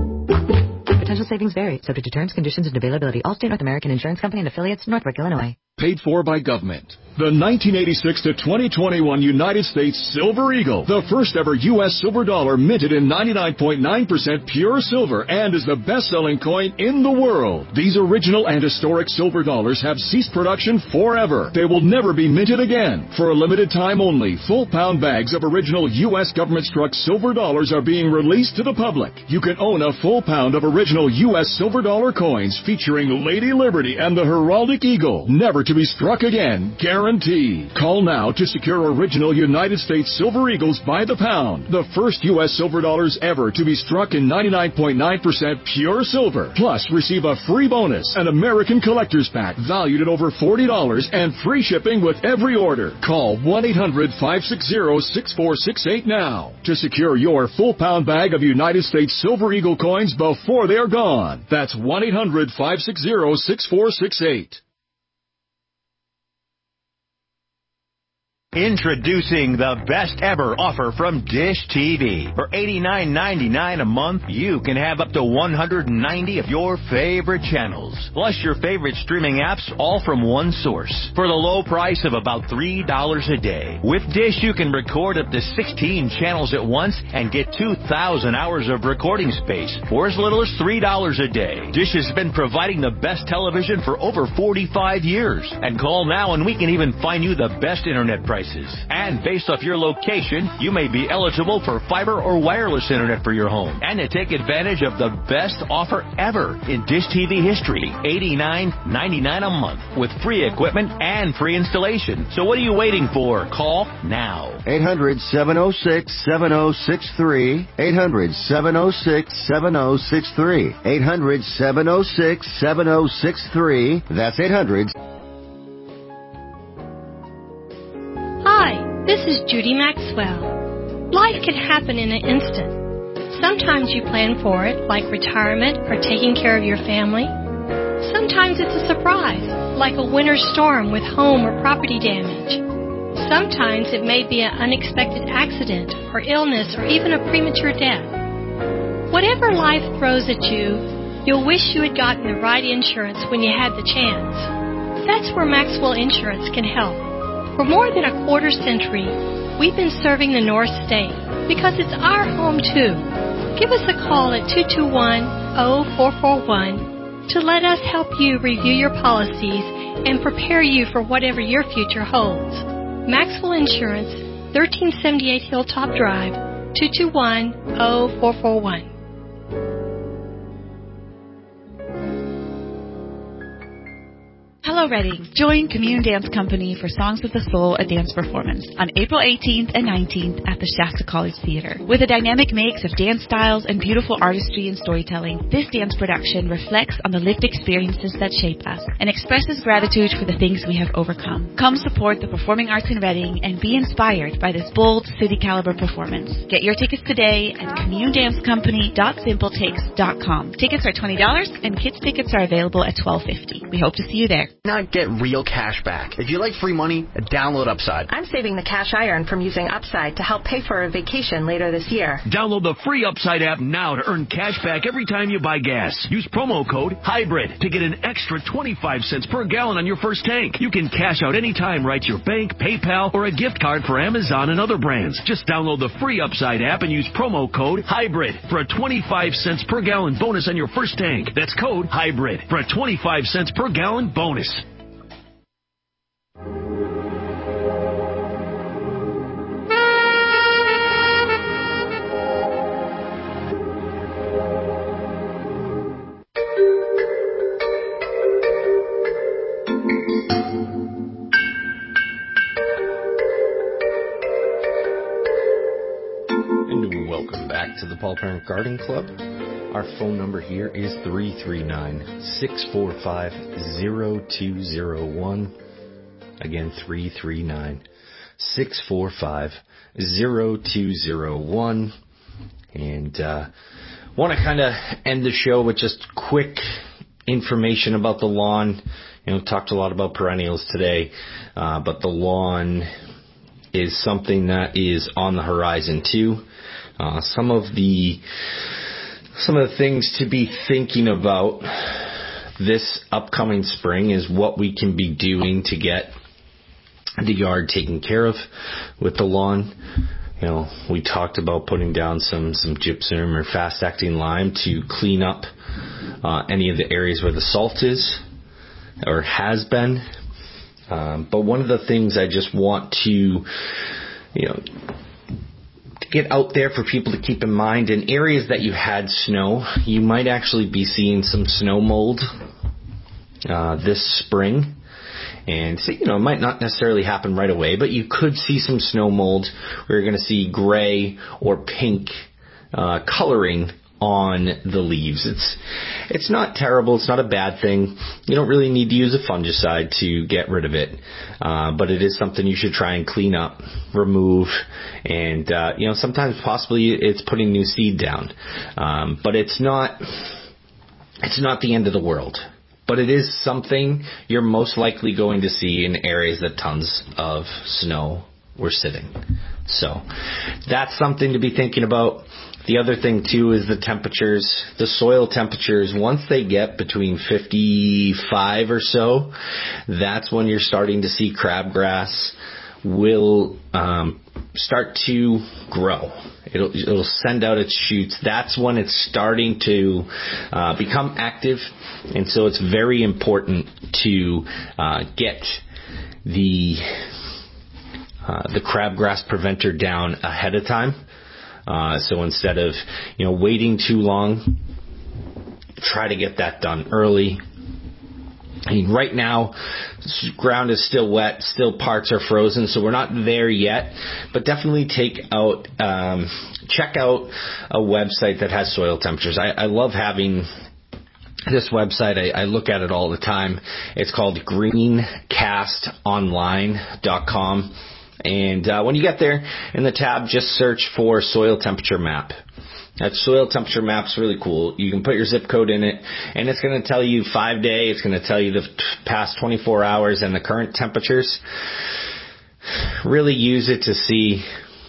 Potential savings vary, subject to terms, conditions, and availability. Allstate North American Insurance Company and affiliates, Northbrook, Illinois. paid for by government. The 1986 to 2021 United States Silver Eagle, the first ever U.S. silver dollar minted in 99.9% pure silver and is the best-selling coin in the world. These original and historic silver dollars have ceased production forever. They will never be minted again. For a limited time only, full-pound bags of original U.S. government-struck silver dollars are being released to the public. You can own a full pound of original U.S. silver dollar coins featuring Lady Liberty and the heraldic eagle, never to be struck again. Guaranteed. Call now to secure original United States Silver Eagles by the pound. The first U.S. silver dollars ever to be struck in 99.9% pure silver. Plus, receive a free bonus, an American Collector's Pack valued at over $40 and free shipping with every order. Call 1-800-560-6468 now to secure your full pound bag of United States Silver Eagle coins before they are gone. That's 1-800-560-6468. Introducing the best ever offer from Dish TV. For $89.99 a month, you can have up to 190 of your favorite channels, plus your favorite streaming apps, all from one source, for the low price of about $3 a day. With Dish, you can record up to 16 channels at once and get 2,000 hours of recording space for as little as $3 a day. Dish has been providing the best television for over 45 years. And call now and we can even find you the best internet price. And based off your location, you may be eligible for fiber or wireless internet for your home. And to take advantage of the best offer ever in Dish TV history, $89.99 a month with free equipment and free installation. So what are you waiting for? Call now. 800-706-7063. 800-706-7063. 800-706-7063. That's 800. Hi, this is Judy Maxwell. Life can happen in an instant. Sometimes you plan for it, like retirement or taking care of your family. Sometimes it's a surprise, like a winter storm with home or property damage. Sometimes it may be an unexpected accident or illness or even a premature death. Whatever life throws at you, you'll wish you had gotten the right insurance when you had the chance. That's where Maxwell Insurance can help. For more than a quarter century, we've been serving the North State because it's our home too. Give us a call at 221-0441 to let us help you review your policies and prepare you for whatever your future holds. Maxwell Insurance, 1378 Hilltop Drive, 221-0441. Hello, Reading. Join Commune Dance Company for Songs of the Soul, a dance performance on April 18th and 19th at the Shasta College Theater. With a dynamic mix of dance styles and beautiful artistry and storytelling, this dance production reflects on the lived experiences that shape us and expresses gratitude for the things we have overcome. Come support the performing arts in Reading and be inspired by this bold, city-caliber performance. Get your tickets today at communedancecompany.simpletix.com. Tickets are $20 and kids tickets are available at $12.50. We hope to see you there. Not get real cash back. If you like free money, download Upside. I'm saving the cash I earn from using Upside to help pay for a vacation later this year. Download the free Upside app now to earn cash back every time you buy gas. Use promo code HYBRID to get an extra 25 cents per gallon on your first tank. You can cash out anytime right to your bank, PayPal, or a gift card for Amazon and other brands. Just download the free Upside app and use promo code HYBRID for a 25 cents per gallon bonus on your first tank. That's code HYBRID for a 25 cents per gallon bonus. To the Paul Parent Garden Club. Our phone number here is 339-645-0201. Again, 339-645-0201. And want to kind of end the show with just quick information about the lawn. You know, talked a lot about perennials today, but the lawn is something that is on the horizon too. Some of the things to be thinking about this upcoming spring is what we can be doing to get the yard taken care of with the lawn. We talked about putting down some gypsum or fast-acting lime to clean up any of the areas where the salt is or has been. But one of the things I just want to get out there for people to keep in mind, in areas that you had snow, you might actually be seeing some snow mold this spring. And so, it might not necessarily happen right away, but you could see some snow mold where you're going to see gray or pink coloring on the leaves. It's not terrible. It's not a bad thing. You don't really need to use a fungicide to get rid of it. But it is something you should try and clean up, remove, and, sometimes possibly it's putting new seed down. But it's not the end of the world. But it is something you're most likely going to see in areas that tons of snow were sitting. So that's something to be thinking about. The other thing, too, is the temperatures, the soil temperatures. Once they get between 55 or so, that's when you're starting to see crabgrass will start to grow. It'll send out its shoots. That's when it's starting to become active, and so it's very important to get the crabgrass preventer down ahead of time. So instead of waiting too long, try to get that done early. I mean, right now, ground is still wet, still parts are frozen, so we're not there yet. But definitely check out a website that has soil temperatures. I love having this website. I look at it all the time. It's called greencastonline.com. And when you get there, in the tab, just search for soil temperature map. That soil temperature map's really cool. You can put your zip code in it, and it's going to tell you 5-day. It's going to tell you the past 24 hours and the current temperatures. Really use it to see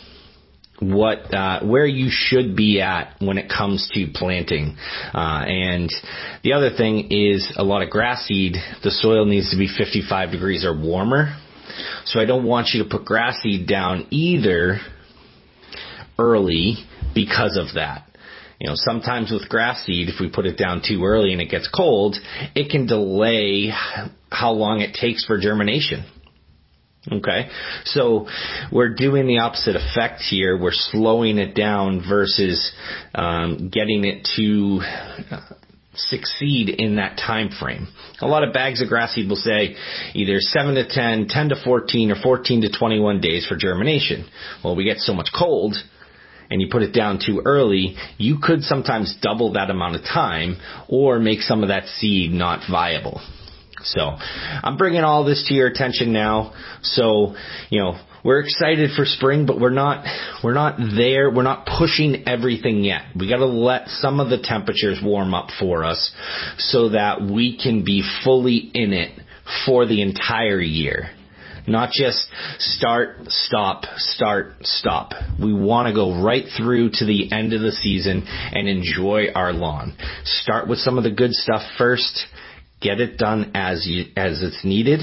where you should be at when it comes to planting. And the other thing is a lot of grass seed, the soil needs to be 55 degrees or warmer. So I don't want you to put grass seed down either early because of that. Sometimes with grass seed, if we put it down too early and it gets cold, it can delay how long it takes for germination. Okay, so we're doing the opposite effect here. We're slowing it down versus getting it to succeed in that time frame. A lot of bags of grass seed will say either 7 to 10, 10 to 14, or 14 to 21 days for germination. Well, we get so much cold, and you put it down too early, you could sometimes double that amount of time or make some of that seed not viable. So I'm bringing all this to your attention now. So, we're excited for spring, but we're not there. We're not pushing everything yet. We got to let some of the temperatures warm up for us so that we can be fully in it for the entire year. Not just start, stop. We want to go right through to the end of the season and enjoy our lawn. Start with some of the good stuff first. Get it done as it's needed,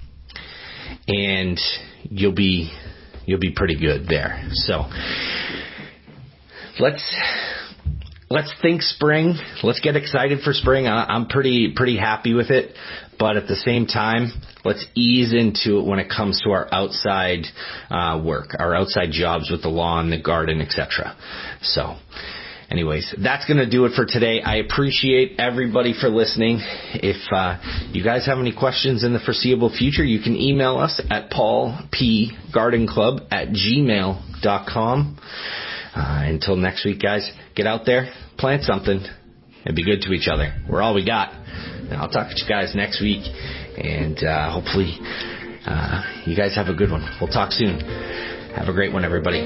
and you'll be pretty good there. So let's think spring. Let's get excited for spring. I'm pretty happy with it. But at the same time, let's ease into it when it comes to our outside work, our outside jobs with the lawn, the garden, etc. So anyways, that's going to do it for today. I appreciate everybody for listening. If you guys have any questions in the foreseeable future, you can email us at paulpgardenclub@gmail.com. Until next week, guys, get out there, plant something, and be good to each other. We're all we got. And I'll talk to you guys next week, and hopefully you guys have a good one. We'll talk soon. Have a great one, everybody.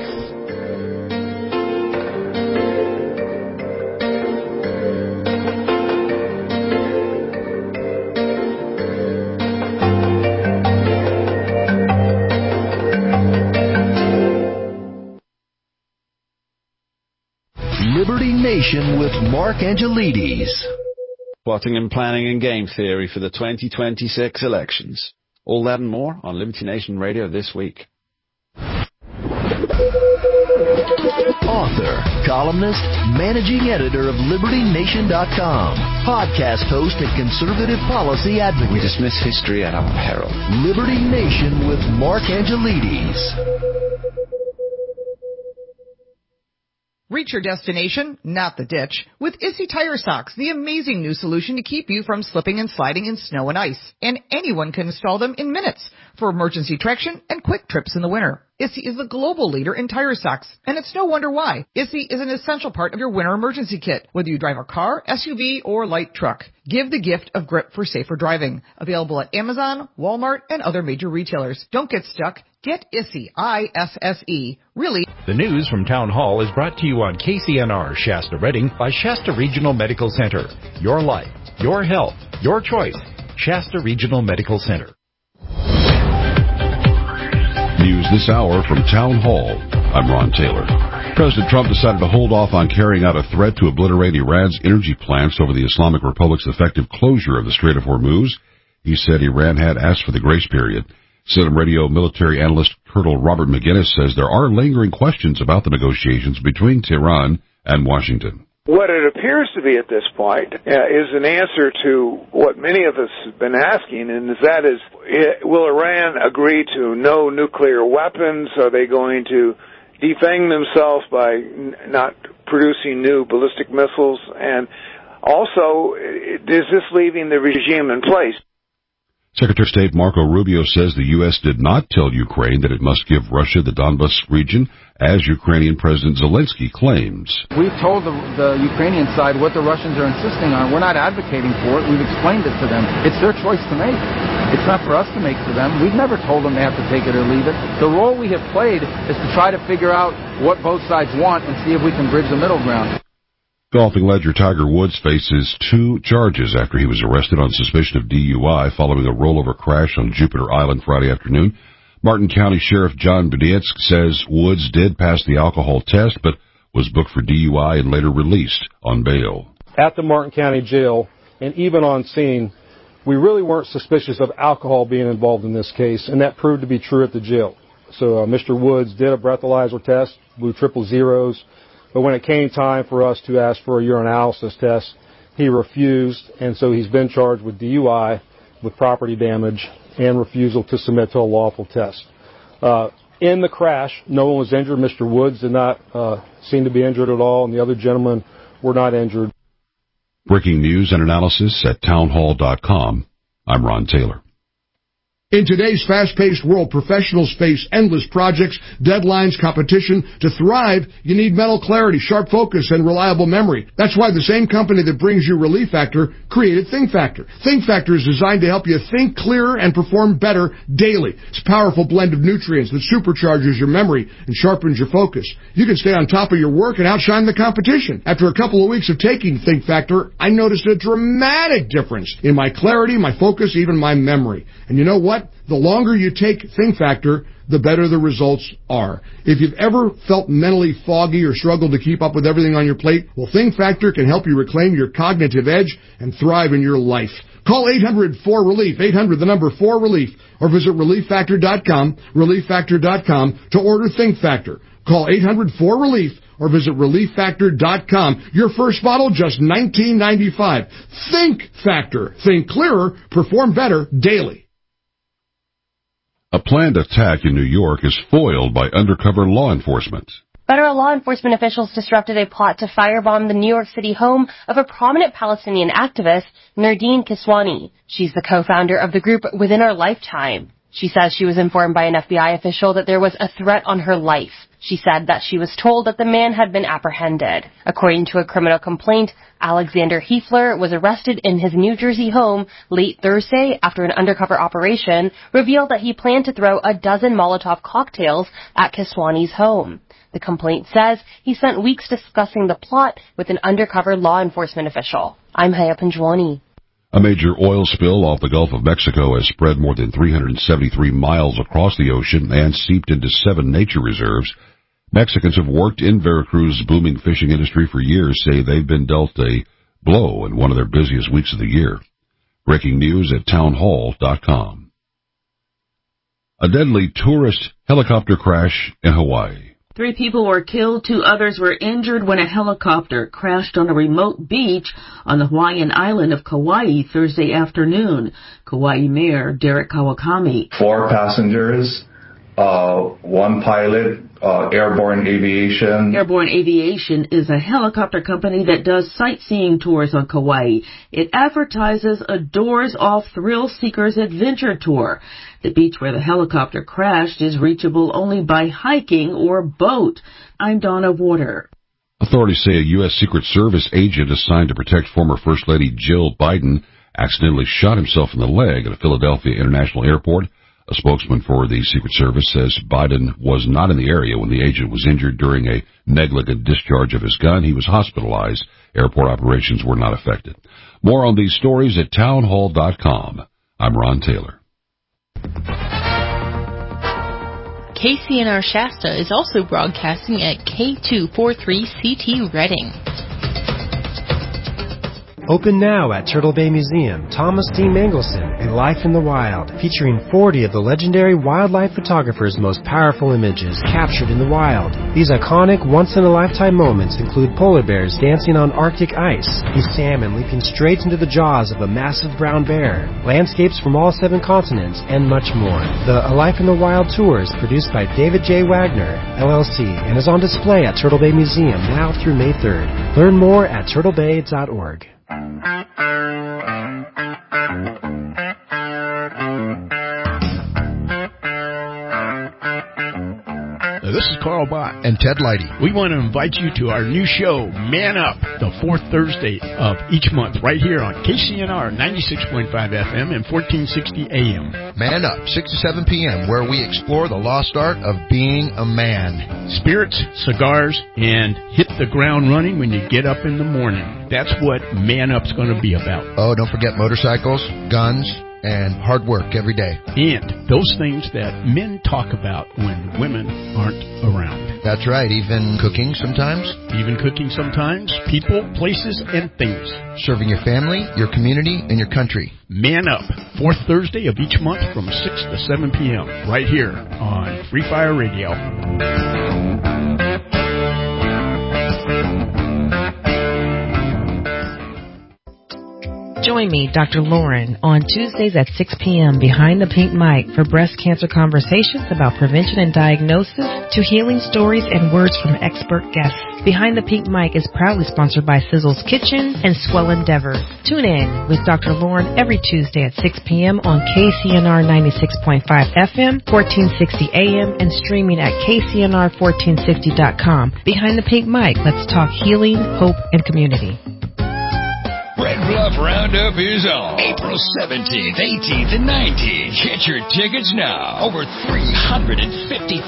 Liberty Nation with Mark Angelides. spotting and planning and game theory for the 2026 elections. All that and more on Liberty Nation Radio this week. Author, columnist, managing editor of LibertyNation.com, podcast host and conservative policy advocate. We dismiss history at our peril. Liberty Nation with Mark Angelides. Reach your destination, not the ditch, with Issy Tire Socks, the amazing new solution to keep you from slipping and sliding in snow and ice. And anyone can install them in minutes for emergency traction and quick trips in the winter. Issy is the global leader in tire socks, and it's no wonder why. Issy is an essential part of your winter emergency kit, whether you drive a car, SUV, or light truck. Give the gift of grip for safer driving. Available at Amazon, Walmart, and other major retailers. Don't get stuck. Get Issy, I-S-S-E. Really. The news from Town Hall is brought to you on KCNR Shasta Redding by Shasta Regional Medical Center. Your life, your health, your choice. Shasta Regional Medical Center. News this hour from Town Hall. I'm Ron Taylor. President Trump decided to hold off on carrying out a threat to obliterate Iran's energy plants over the Islamic Republic's effective closure of the Strait of Hormuz. He said Iran had asked for the grace period. Salem Radio military analyst Colonel Robert McGinnis says there are lingering questions about the negotiations between Tehran and Washington. What it appears to be at this point is an answer to what many of us have been asking, and that is, will Iran agree to no nuclear weapons? Are they going to defang themselves by not producing new ballistic missiles? And also, is this leaving the regime in place? Secretary of State Marco Rubio says the U.S. did not tell Ukraine that it must give Russia the Donbas region, as Ukrainian President Zelensky claims. We've told the Ukrainian side what the Russians are insisting on. We're not advocating for it. We've explained it to them. It's their choice to make. It's not for us to make for them. We've never told them they have to take it or leave it. The role we have played is to try to figure out what both sides want and see if we can bridge the middle ground. Golfing legend Tiger Woods faces 2 charges after he was arrested on suspicion of DUI following a rollover crash on Jupiter Island Friday afternoon. Martin County Sheriff John Budietsk says Woods did pass the alcohol test, but was booked for DUI and later released on bail. At the Martin County Jail, and even on scene, we really weren't suspicious of alcohol being involved in this case, and that proved to be true at the jail. So Mr. Woods did a breathalyzer test, blew 000s, but when it came time for us to ask for a urinalysis test, he refused, and so he's been charged with DUI, with property damage, and refusal to submit to a lawful test. In the crash, no one was injured. Mr. Woods did not seem to be injured at all, and the other gentlemen were not injured. Breaking news and analysis at townhall.com. I'm Ron Taylor. In today's fast-paced world, professionals face endless projects, deadlines, competition. To thrive, you need mental clarity, sharp focus, and reliable memory. That's why the same company that brings you Relief Factor created Think Factor. Think Factor is designed to help you think clearer and perform better daily. It's a powerful blend of nutrients that supercharges your memory and sharpens your focus. You can stay on top of your work and outshine the competition. After a couple of weeks of taking Think Factor, I noticed a dramatic difference in my clarity, my focus, even my memory. And you know what? The longer you take Think Factor, the better the results are. If you've ever felt mentally foggy or struggled to keep up with everything on your plate, well, Think Factor can help you reclaim your cognitive edge and thrive in your life. Call 800-4RELIEF, 800-4RELIEF, or visit ReliefFactor.com, ReliefFactor.com to order Think Factor. Call 800-4RELIEF or visit ReliefFactor.com. Your first bottle, just $19.95. Think Factor. Think clearer, perform better daily. A planned attack in New York is foiled by undercover law enforcement. Federal law enforcement officials disrupted a plot to firebomb the New York City home of a prominent Palestinian activist, Nardine Kiswani. She's the co-founder of the group Within Our Lifetime. She says she was informed by an FBI official that there was a threat on her life. She said that she was told that the man had been apprehended. According to a criminal complaint, Alexander Heifler was arrested in his New Jersey home late Thursday after an undercover operation revealed that he planned to throw a dozen Molotov cocktails at Kiswani's home. The complaint says he spent weeks discussing the plot with an undercover law enforcement official. I'm Haya Panjwani. A major oil spill off the Gulf of Mexico has spread more than 373 miles across the ocean and seeped into 7 nature reserves. Mexicans have worked in Veracruz's booming fishing industry for years say they've been dealt a blow in one of their busiest weeks of the year. Breaking news at townhall.com. A deadly tourist helicopter crash in Hawaii. 3 people were killed, 2 others were injured when a helicopter crashed on a remote beach on the Hawaiian island of Kauai Thursday afternoon. Kauai Mayor Derek Kawakami. 4 passengers, 1 pilot, Airborne Aviation. Airborne Aviation is a helicopter company that does sightseeing tours on Kauai. It advertises a doors-off thrill seekers adventure tour. The beach where the helicopter crashed is reachable only by hiking or boat. I'm Donna Water. Authorities say a U.S. Secret Service agent assigned to protect former First Lady Jill Biden accidentally shot himself in the leg at a Philadelphia International Airport. A spokesman for the Secret Service says Biden was not in the area when the agent was injured during a negligent discharge of his gun. He was hospitalized. Airport operations were not affected. More on these stories at townhall.com. I'm Ron Taylor. KCNR Shasta is also broadcasting at K243CT Reading. Open now at Turtle Bay Museum, Thomas D. Mangelson, A Life in the Wild, featuring 40 of the legendary wildlife photographer's most powerful images captured in the wild. These iconic, once-in-a-lifetime moments include polar bears dancing on Arctic ice, a salmon leaping straight into the jaws of a massive brown bear, landscapes from all 7 continents, and much more. The A Life in the Wild tour is produced by David J. Wagner, LLC, and is on display at Turtle Bay Museum now through May 3rd. Learn more at turtlebay.org. This is Carl Bott and Ted Leidy. We want to invite you to our new show, Man Up, the 4th Thursday of each month, right here on KCNR 96.5 FM and 1460 AM. Man Up, 6 to 7 p.m., where we explore the lost art of being a man. Spirits, cigars, and hit the ground running when you get up in the morning. That's what Man Up's going to be about. Oh, don't forget motorcycles, guns, and hard work every day. And those things that men talk about when women aren't around. That's right, even cooking sometimes. Even cooking sometimes. People, places, and things. Serving your family, your community, and your country. Man Up, 4th Thursday of each month from 6 to 7 p.m. right here on Free Fire Radio. Join me, Dr. Lauren, on Tuesdays at 6 p.m. behind the pink mic for breast cancer conversations about prevention and diagnosis to healing stories and words from expert guests. Behind the Pink Mic is proudly sponsored by Sizzle's Kitchen and Swell Endeavor. Tune in with Dr. Lauren every Tuesday at 6 p.m. on KCNR 96.5 FM, 1460 AM, and streaming at KCNR1460.com. Behind the Pink Mic, let's talk healing, hope, and community. Red Bluff Roundup is on April 17th, 18th, and 19th. Get your tickets now. Over $350,000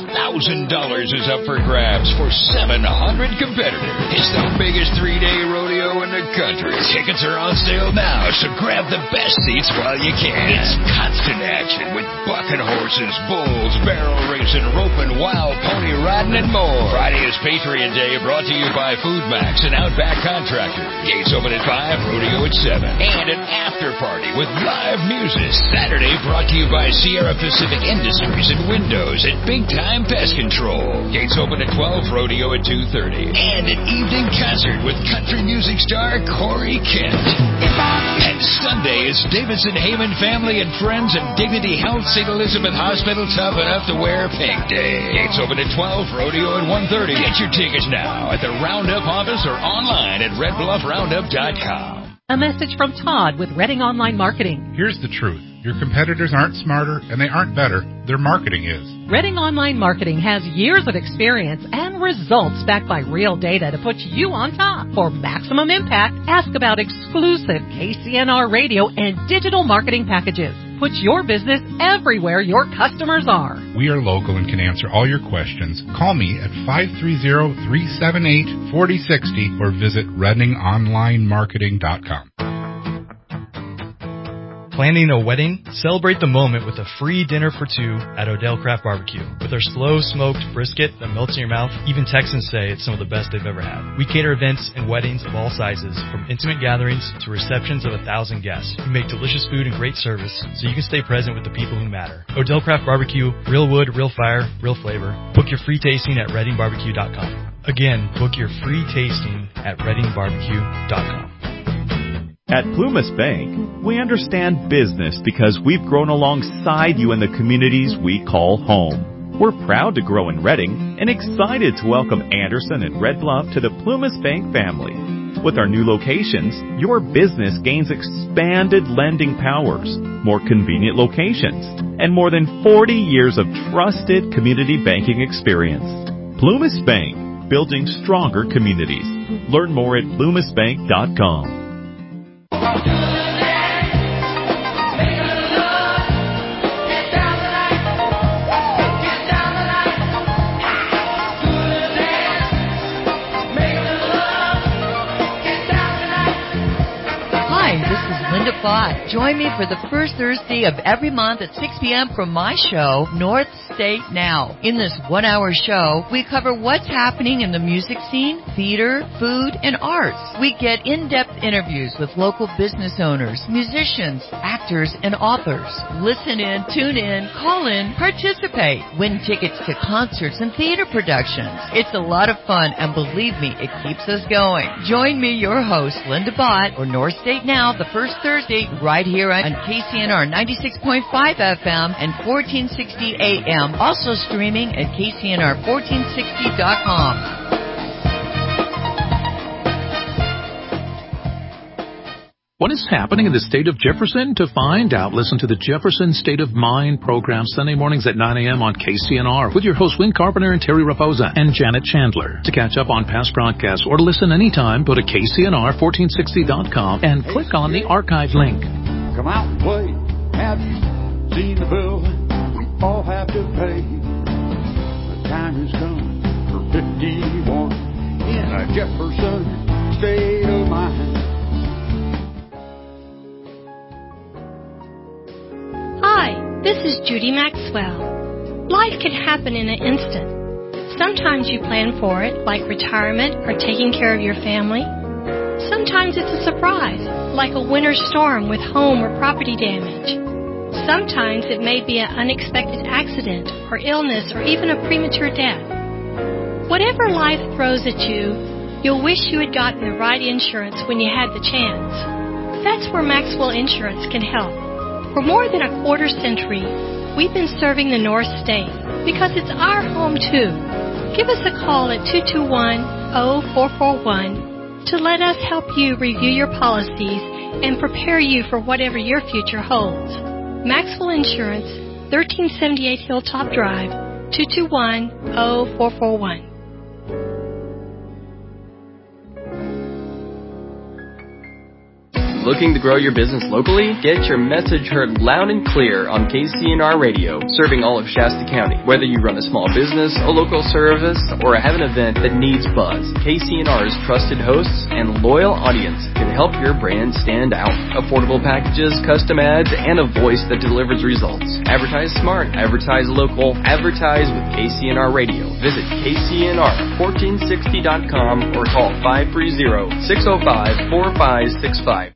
is up for grabs for 700 competitors. It's the biggest 3-day rodeo in the country. Tickets are on sale now, so grab the best seats while you can. It's constant action with bucking horses, bulls, barrel racing, roping, wild pony riding, and more. Friday is Patriot Day, brought to you by Food Max and Outback Contractors. Gates open at 5, rodeo at 7. And an after party with live music. Saturday brought to you by Sierra Pacific Industries and Windows at Big Time Pest Control. Gates open at 12, rodeo at 2:30. And an evening concert with country music star Corey Kent. And Sunday is Davidson Heyman Family and Friends and Dignity Health St. Elizabeth Hospital Tough Enough to Wear Pink Day. Gates open at 12, rodeo at 1:30. Get your tickets now at the Roundup office or online at redbluffroundup.com. A message from Todd with Reading Online Marketing. Here's the truth. Your competitors aren't smarter and they aren't better. Their marketing is. Reading Online Marketing has years of experience and results backed by real data to put you on top. For maximum impact, ask about exclusive KCNR radio and digital marketing packages. Put your business everywhere your customers are. We are local and can answer all your questions. Call me at 530-378-4060 or visit ReadingOnlineMarketing.com. Planning a wedding? Celebrate the moment with a free dinner for two at Odell Craft Barbecue. With our slow smoked brisket that melts in your mouth, even Texans say it's some of the best they've ever had. We cater events and weddings of all sizes, from intimate gatherings to receptions of 1,000 guests. We make delicious food and great service so you can stay present with the people who matter. Odell Craft Barbecue, real wood, real fire, real flavor. Book your free tasting at readingbarbecue.com. Again, book your free tasting at readingbarbecue.com. At Plumas Bank, we understand business because we've grown alongside you in the communities we call home. We're proud to grow in Reading and excited to welcome Anderson and Red Bluff to the Plumas Bank family. With our new locations, your business gains expanded lending powers, more convenient locations, and more than 40 years of trusted community banking experience. Plumas Bank, building stronger communities. Learn more at plumasbank.com. Join me for the first Thursday of every month at 6 p.m. for my show, North State Now. In this 1-hour show, we cover what's happening in the music scene, theater, food, and arts. We get in-depth interviews with local business owners, musicians, actors, and authors. Listen in, tune in, call in, participate, win tickets to concerts and theater productions. It's a lot of fun, and believe me, it keeps us going. Join me, your host, Linda Bott, for North State Now, the first Thursday, right here on KCNR 96.5 FM and 1460 AM. Also streaming at KCNR1460.com. What is happening in the state of Jefferson? To find out, listen to the Jefferson State of Mind program Sunday mornings at 9 a.m. on KCNR with your hosts Wayne Carpenter and Terry Raposa and Janet Chandler. To catch up on past broadcasts or to listen anytime, go to KCNR1460.com and click on the archive link. Come out and play. Have you seen the bill we all have to pay? The time has come for 51 in a Jefferson State of Mind. Hi, this is Judy Maxwell. Life can happen in an instant. Sometimes you plan for it, like retirement or taking care of your family. Sometimes it's a surprise, like a winter storm with home or property damage. Sometimes it may be an unexpected accident or illness or even a premature death. Whatever life throws at you, you'll wish you had gotten the right insurance when you had the chance. That's where Maxwell Insurance can help. For more than a quarter century, we've been serving the North State because it's our home too. Give us a call at 221-0441 to let us help you review your policies and prepare you for whatever your future holds. Maxwell Insurance, 1378 Hilltop Drive, 221-0441. Looking to grow your business locally? Get your message heard loud and clear on KCNR Radio, serving all of Shasta County. Whether you run a small business, a local service, or have an event that needs buzz, KCNR's trusted hosts and loyal audience can help your brand stand out. Affordable packages, custom ads, and a voice that delivers results. Advertise smart, advertise local, advertise with KCNR Radio. Visit KCNR1460.com or call 530-605-4565.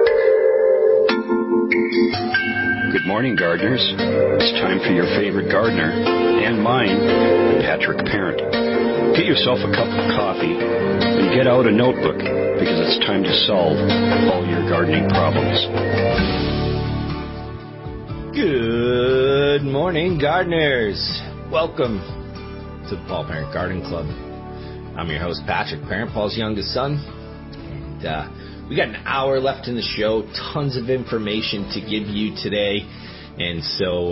Good morning, gardeners. It's time for your favorite gardener, and mine, Patrick Parent. Get yourself a cup of coffee and get out a notebook because it's time to solve all your gardening problems. Good morning, gardeners. Welcome to the Paul Parent Garden Club. I'm your host, Patrick Parent, Paul's youngest son. And we got an hour left in the show, tons of information to give you today. And so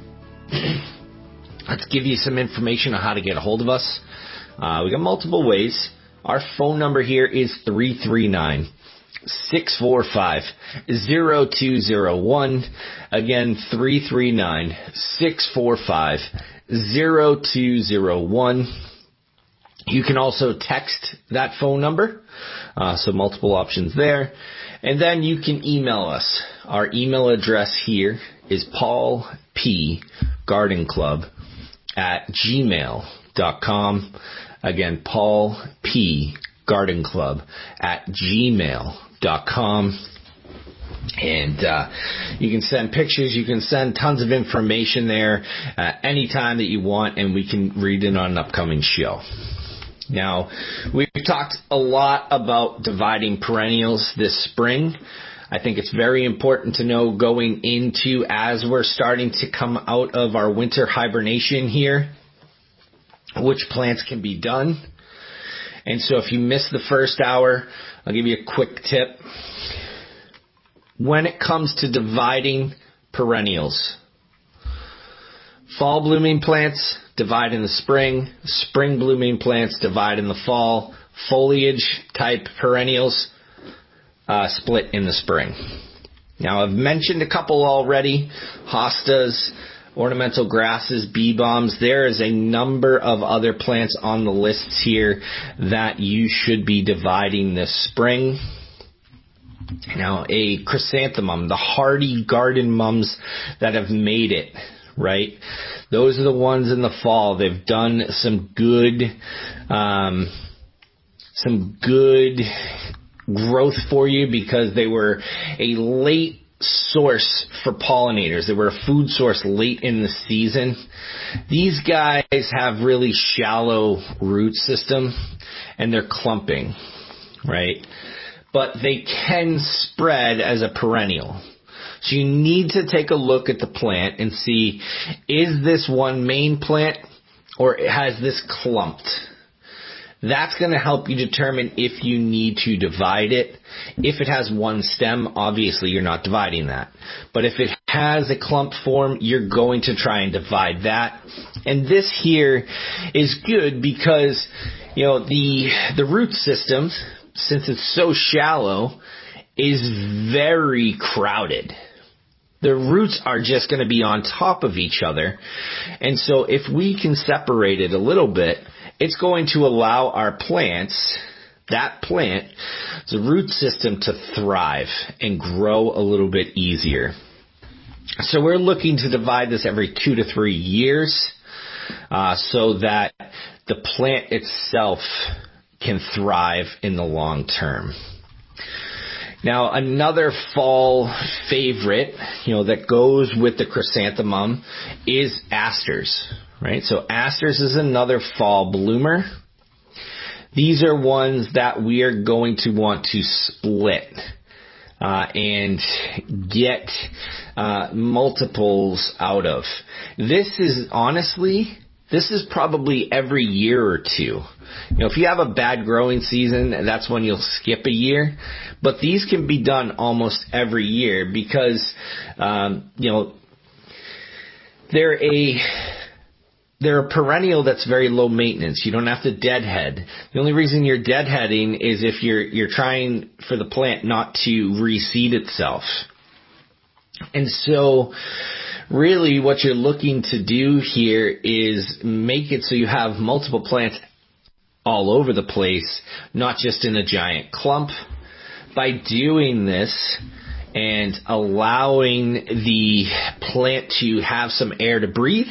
let's give you some information on how to get a hold of us. We got multiple ways. Our phone number here is 339-645-0201. Again, 339-645-0201. You can also text that phone number, so multiple options there. And then you can email us. Our email address here is paulpgardenclub@gmail.com. Again, paulpgardenclub@gmail.com. And you can send pictures, you can send tons of information there anytime that you want, and we can read it on an upcoming show. Now, we've talked a lot about dividing perennials this spring. I think it's very important to know going into, as we're starting to come out of our winter hibernation here, which plants can be done. And so if you missed the first hour, I'll give you a quick tip. When it comes to dividing perennials, fall blooming plants divide in the spring, spring blooming plants divide in the fall, foliage type perennials split in the spring. Now, I've mentioned a couple already, hostas, ornamental grasses, bee balms. There is a number of other plants on the lists here that you should be dividing this spring. Now, a chrysanthemum, the hardy garden mums that have made it, right? Those are the ones in the fall. They've done some good growth for you because they were a late source for pollinators. They were a food source late in the season. These guys have really shallow root system and they're clumping, right? But they can spread as a perennial. So you need to take a look at the plant and see, is this one main plant or has this clumped? That's going to help you determine if you need to divide it. If it has one stem, obviously you're not dividing that. But if it has a clump form, you're going to try and divide that. And this here is good because, you know, the root system, since it's so shallow, is very crowded. The roots are just going to be on top of each other. And so if we can separate it a little bit, it's going to allow our plants, that plant, the root system to thrive and grow a little bit easier. So we're looking to divide this every 2 to 3 years so that the plant itself can thrive in the long term. Now, another fall favorite, you know, that goes with the chrysanthemum is asters, right? So asters is another fall bloomer. These are ones that we are going to want to split and get multiples out of. This is probably every year or two. You know, if you have a bad growing season, that's when you'll skip a year. But these can be done almost every year because, you know, they're a perennial that's very low maintenance. You don't have to deadhead. The only reason you're deadheading is if you're trying for the plant not to reseed itself. And so really what you're looking to do here is make it so you have multiple plants all over the place, not just in a giant clump. By doing this and allowing the plant to have some air to breathe,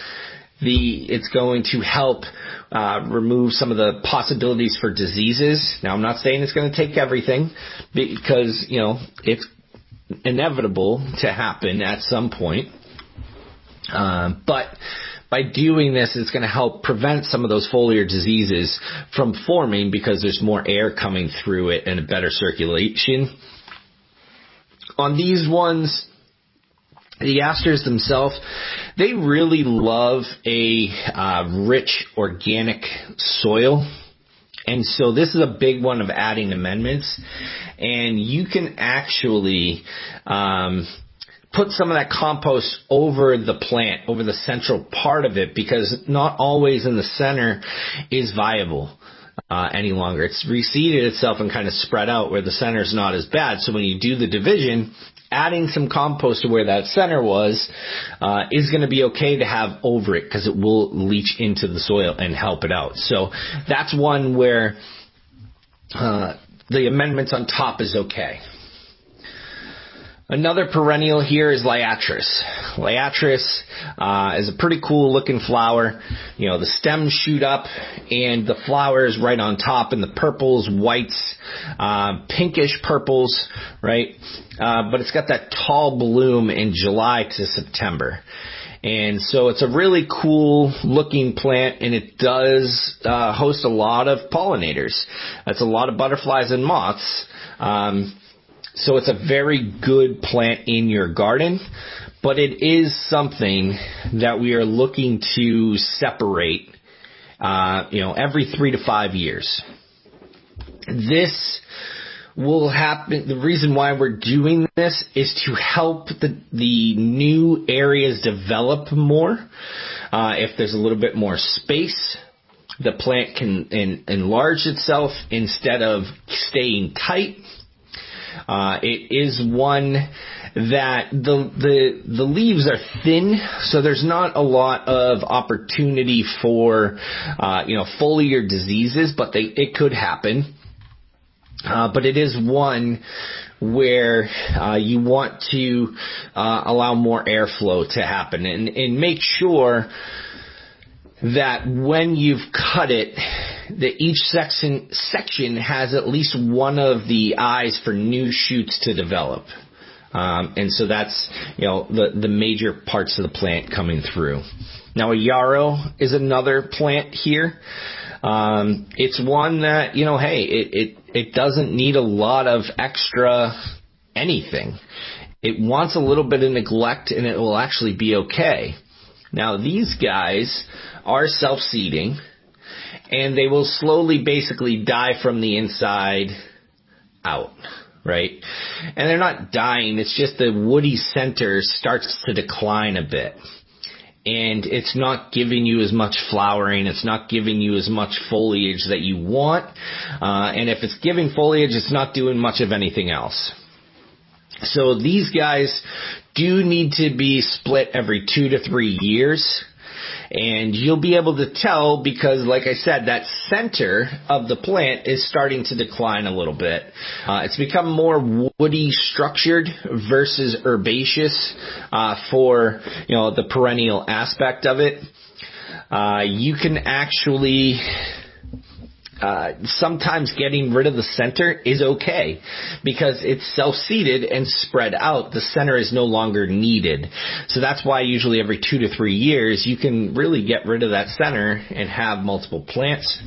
it's going to help remove some of the possibilities for diseases. Now, I'm not saying it's going to take everything because, you know, it's inevitable to happen at some point. But by doing this, it's going to help prevent some of those foliar diseases from forming because there's more air coming through it and a better circulation. On these ones, the asters themselves, they really love a rich organic soil. And so this is a big one of adding amendments. And you can actually put some of that compost over the plant, over the central part of it, because not always in the center is viable any longer. It's reseeded itself and kind of spread out where the center is not as bad. So when you do the division, adding some compost to where that center was is going to be okay to have over it because it will leach into the soil and help it out. So that's one where the amendments on top is okay. Another perennial here is Liatris. Liatris is a pretty cool looking flower. You know, the stems shoot up and the flower is right on top, and the purples, whites, pinkish purples, right? But it's got that tall bloom in July to September. And so it's a really cool looking plant, and it does host a lot of pollinators. That's a lot of butterflies and moths. So it's a very good plant in your garden, but it is something that we are looking to separate, every 3 to 5 years. This will happen. The reason why we're doing this is to help the new areas develop more. If there's a little bit more space, the plant can enlarge itself instead of staying tight. It is one that the leaves are thin, so there's not a lot of opportunity for foliar diseases, but it could happen. But it is one where you want to allow more airflow to happen and make sure that when you've cut it, that each section has at least one of the eyes for new shoots to develop. And so that's, the major parts of the plant coming through. Now, a yarrow is another plant here. It's one that, it doesn't need a lot of extra anything. It wants a little bit of neglect, and it will actually be okay. Now, these guys are self-seeding, and they will slowly basically die from the inside out, right? And they're not dying. It's just the woody center starts to decline a bit. And it's not giving you as much flowering. It's not giving you as much foliage that you want. And if it's giving foliage, it's not doing much of anything else. So these guys do need to be split every 2 to 3 years. And you'll be able to tell because, like I said, that center of the plant is starting to decline a little bit. It's become more woody structured versus herbaceous for, the perennial aspect of it. You can actually... sometimes getting rid of the center is okay because it's self-seeded and spread out. The center is no longer needed. So that's why usually every 2 to 3 years you can really get rid of that center and have multiple plants.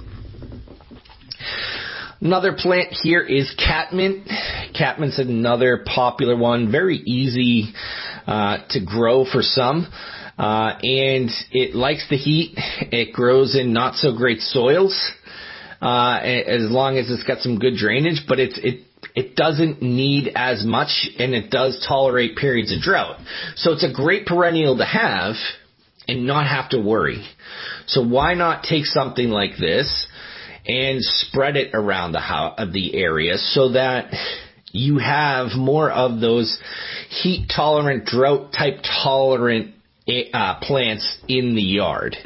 Another plant here is catmint. Catmint's another popular one, very easy to grow for some. And it likes the heat. It grows in not so great soils. As long as it's got some good drainage, but it doesn't need as much, and it does tolerate periods of drought. So it's a great perennial to have and not have to worry. So why not take something like this and spread it around the area so that you have more of those heat tolerant, drought type tolerant plants in the yard.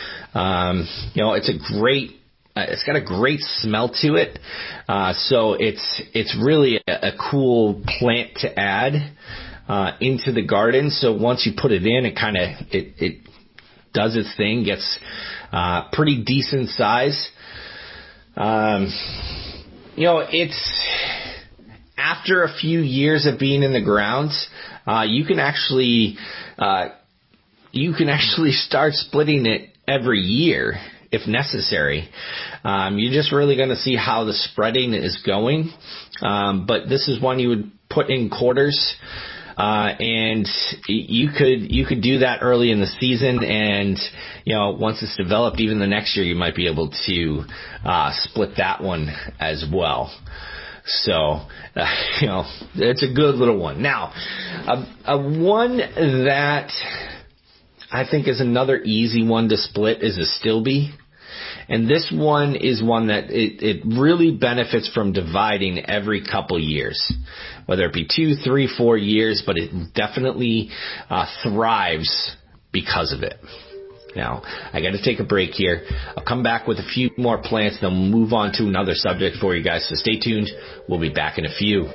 It's got a great smell to it, so it's really a cool plant to add into the garden. So once you put it in, it does its thing, gets pretty decent size. It's after a few years of being in the ground, you can actually start splitting it every year if necessary. You're just really going to see how the spreading is going. But this is one you would put in quarters. And you could do that early in the season, and once it's developed, even the next year you might be able to split that one as well. So it's a good little one. Now, a one that I think is another easy one to split is a stilby. And this one is one that it really benefits from dividing every couple years, whether it be 2, 3, 4 years, but it definitely thrives because of it. Now, I got to take a break here. I'll come back with a few more plants, then we'll move on to another subject for you guys, so stay tuned. We'll be back in a few.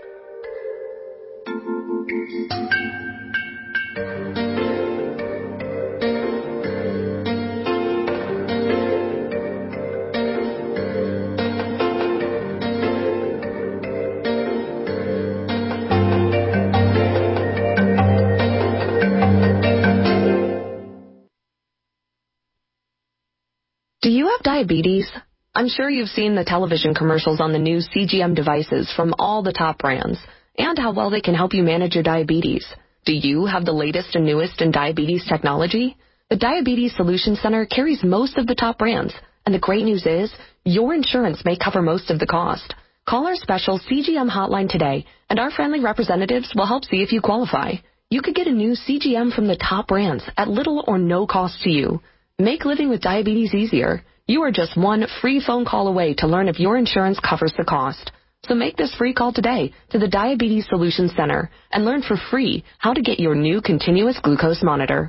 Do you have diabetes? I'm sure you've seen the television commercials on the new CGM devices from all the top brands and how well they can help you manage your diabetes. Do you have the latest and newest in diabetes technology? The Diabetes Solution Center carries most of the top brands, and the great news is your insurance may cover most of the cost. Call our special CGM hotline today, and our friendly representatives will help see if you qualify. You could get a new CGM from the top brands at little or no cost to you. Make living with diabetes easier. You are just one free phone call away to learn if your insurance covers the cost. So make this free call today to the Diabetes Solution Center and learn for free how to get your new continuous glucose monitor.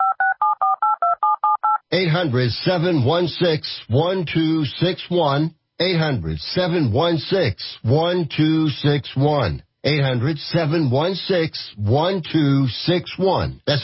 800-716-1261. 800-716-1261. 800-716-1261. That's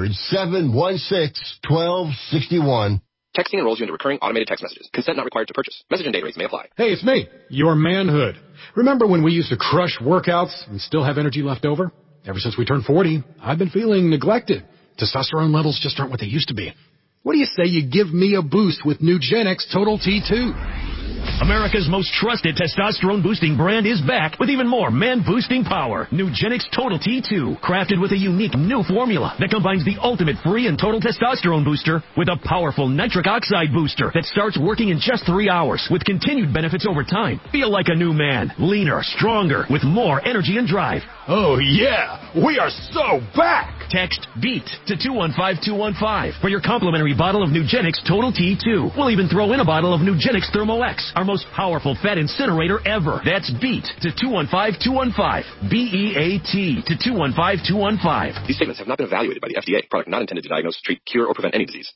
800-716-1261. Texting enrolls you into recurring automated text messages. Consent not required to purchase. Message and data rates may apply. Hey, it's me, your manhood. Remember when we used to crush workouts and still have energy left over? Ever since we turned 40, I've been feeling neglected. Testosterone levels just aren't what they used to be. What do you say you give me a boost with Nugenix Total T2? America's most trusted testosterone-boosting brand is back with even more man-boosting power. Nugenix Total T2, crafted with a unique new formula that combines the ultimate free and total testosterone booster with a powerful nitric oxide booster that starts working in just 3 hours with continued benefits over time. Feel like a new man, leaner, stronger, with more energy and drive. Oh, yeah! We are so back! Text BEAT to 215215 for your complimentary bottle of Nugenix Total T2. We'll even throw in a bottle of Nugenix Thermo X, our most powerful fat incinerator ever. That's BEAT to 215215. BEAT to 215215. These statements have not been evaluated by the FDA. Product not intended to diagnose, treat, cure, or prevent any disease.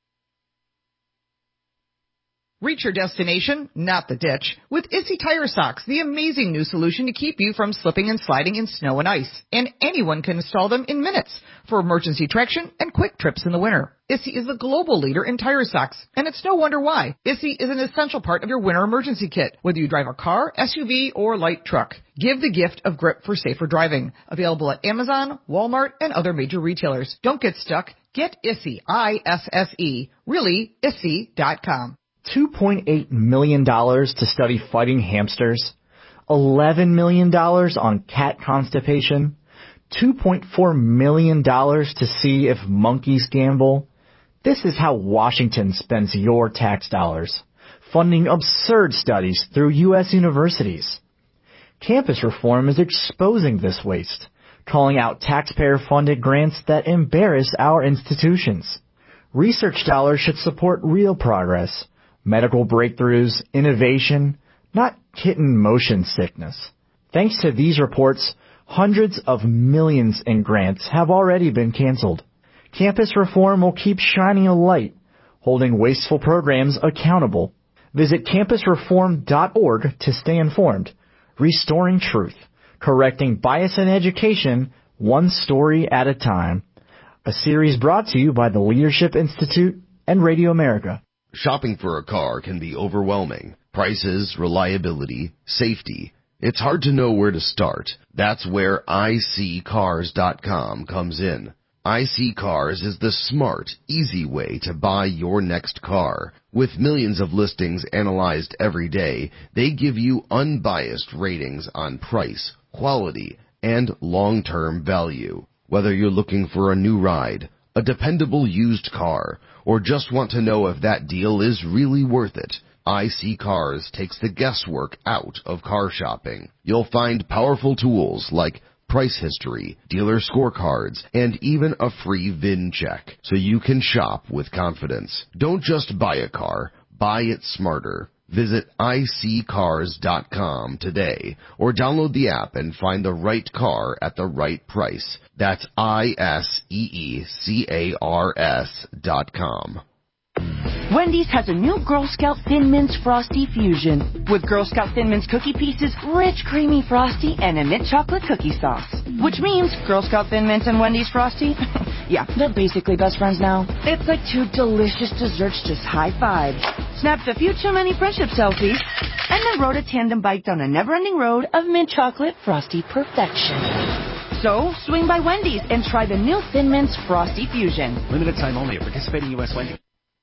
Reach your destination, not the ditch, with Issy Tire Socks, the amazing new solution to keep you from slipping and sliding in snow and ice. And anyone can install them in minutes for emergency traction and quick trips in the winter. Issy is the global leader in tire socks, and it's no wonder why. Issy is an essential part of your winter emergency kit, whether you drive a car, SUV, or light truck. Give the gift of grip for safer driving. Available at Amazon, Walmart, and other major retailers. Don't get stuck. Get Issy, ISSE, really, Issy.com. $2.8 million to study fighting hamsters, $11 million on cat constipation, $2.4 million to see if monkeys gamble. This is how Washington spends your tax dollars, funding absurd studies through U.S. universities. Campus reform is exposing this waste, calling out taxpayer-funded grants that embarrass our institutions. Research dollars should support real progress, medical breakthroughs, innovation, not kitten motion sickness. Thanks to these reports, hundreds of millions in grants have already been canceled. Campus reform will keep shining a light, holding wasteful programs accountable. Visit campusreform.org to stay informed. Restoring truth, correcting bias in education, one story at a time. A series brought to you by the Leadership Institute and Radio America. Shopping for a car can be overwhelming. Prices, reliability, safety. It's hard to know where to start. That's where iSeeCars.com comes in. iSeeCars is the smart, easy way to buy your next car. With millions of listings analyzed every day, they give you unbiased ratings on price, quality, and long-term value. Whether you're looking for a new ride, a dependable used car, or just want to know if that deal is really worth it, iSeeCars takes the guesswork out of car shopping. You'll find powerful tools like price history, dealer scorecards, and even a free VIN check, so you can shop with confidence. Don't just buy a car, Buy it smarter. Visit iSeeCars.com today or download the app and find the right car at the right price. That's ISEECARS.com. Wendy's has a new Girl Scout Thin Mints Frosty Fusion with Girl Scout Thin Mints cookie pieces, rich, creamy Frosty, and a mint chocolate cookie sauce. Which means Girl Scout Thin Mints and Wendy's Frosty, yeah, they're basically best friends now. It's like two delicious desserts just high-fived, snapped a few too many friendship selfies, and then rode a tandem bike down a never-ending road of mint chocolate Frosty perfection. So, swing by Wendy's and try the new Thin Mints Frosty Fusion. Limited time only at participating U.S. Wendy's.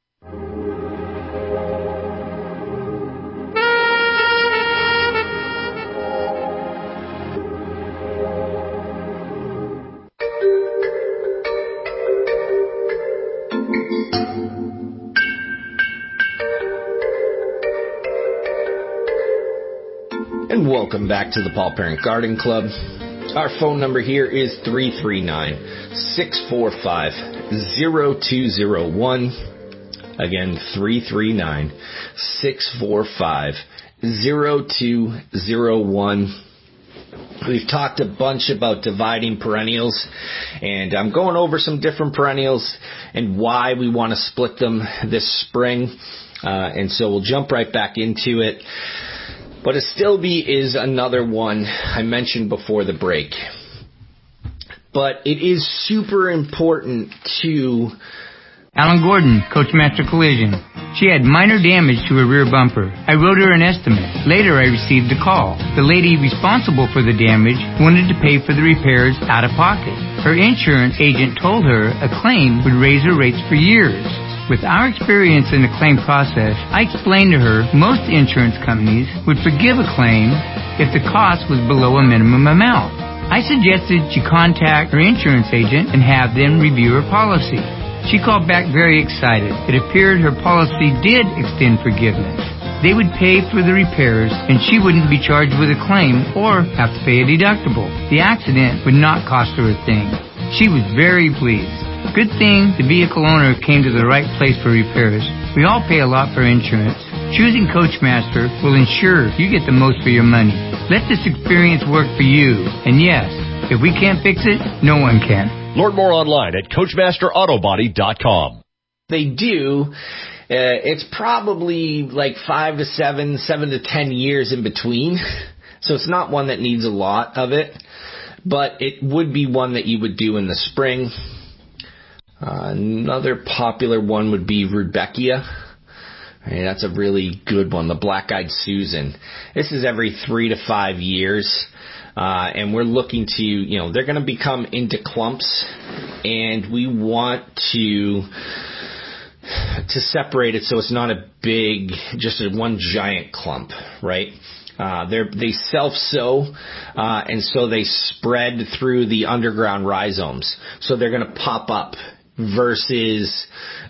And welcome back to the Paul Parent Garden Club. Our phone number here is 339-645-0201. Again, 339-645-0201. We've talked a bunch about dividing perennials, and I'm going over some different perennials and why we want to split them this spring. And so we'll jump right back into it. But Astilbe is another one I mentioned before the break. But it is super important to... Alan Gordon, Coachmaster Collision. She had minor damage to her rear bumper. I wrote her an estimate. Later I received a call. The lady responsible for the damage wanted to pay for the repairs out of pocket. Her insurance agent told her a claim would raise her rates for years. With our experience in the claim process, I explained to her most insurance companies would forgive a claim if the cost was below a minimum amount. I suggested she contact her insurance agent and have them review her policy. She called back very excited. It appeared her policy did extend forgiveness. They would pay for the repairs and she wouldn't be charged with a claim or have to pay a deductible. The accident would not cost her a thing. She was very pleased. Good thing the vehicle owner came to the right place for repairs. We all pay a lot for insurance. Choosing Coachmaster will ensure you get the most for your money. Let this experience work for you. And yes, if we can't fix it, no one can. Learn more online at CoachmasterAutobody.com. They do. It's probably like 5 to 7 to 10 years in between. So it's not one that needs a lot of it. But it would be one that you would do in the spring. Another popular one would be Rudbeckia. That's a really good one, the Black-Eyed Susan. This is every 3 to 5 years, and we're looking to, they're going to become into clumps, and we want to separate it so it's not a big, just one giant clump, right? They self-sow, and so they spread through the underground rhizomes. So they're going to pop up versus,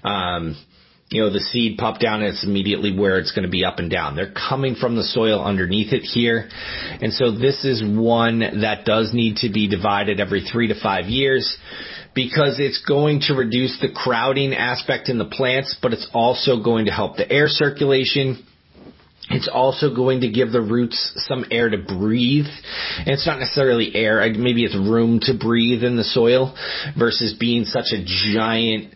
the seed pop down and it's immediately where it's going to be up and down. They're coming from the soil underneath it here. And so this is one that does need to be divided every 3 to 5 years because it's going to reduce the crowding aspect in the plants, but it's also going to help the air circulation. It's also going to give the roots some air to breathe. And it's not necessarily air. Maybe it's room to breathe in the soil versus being such a giant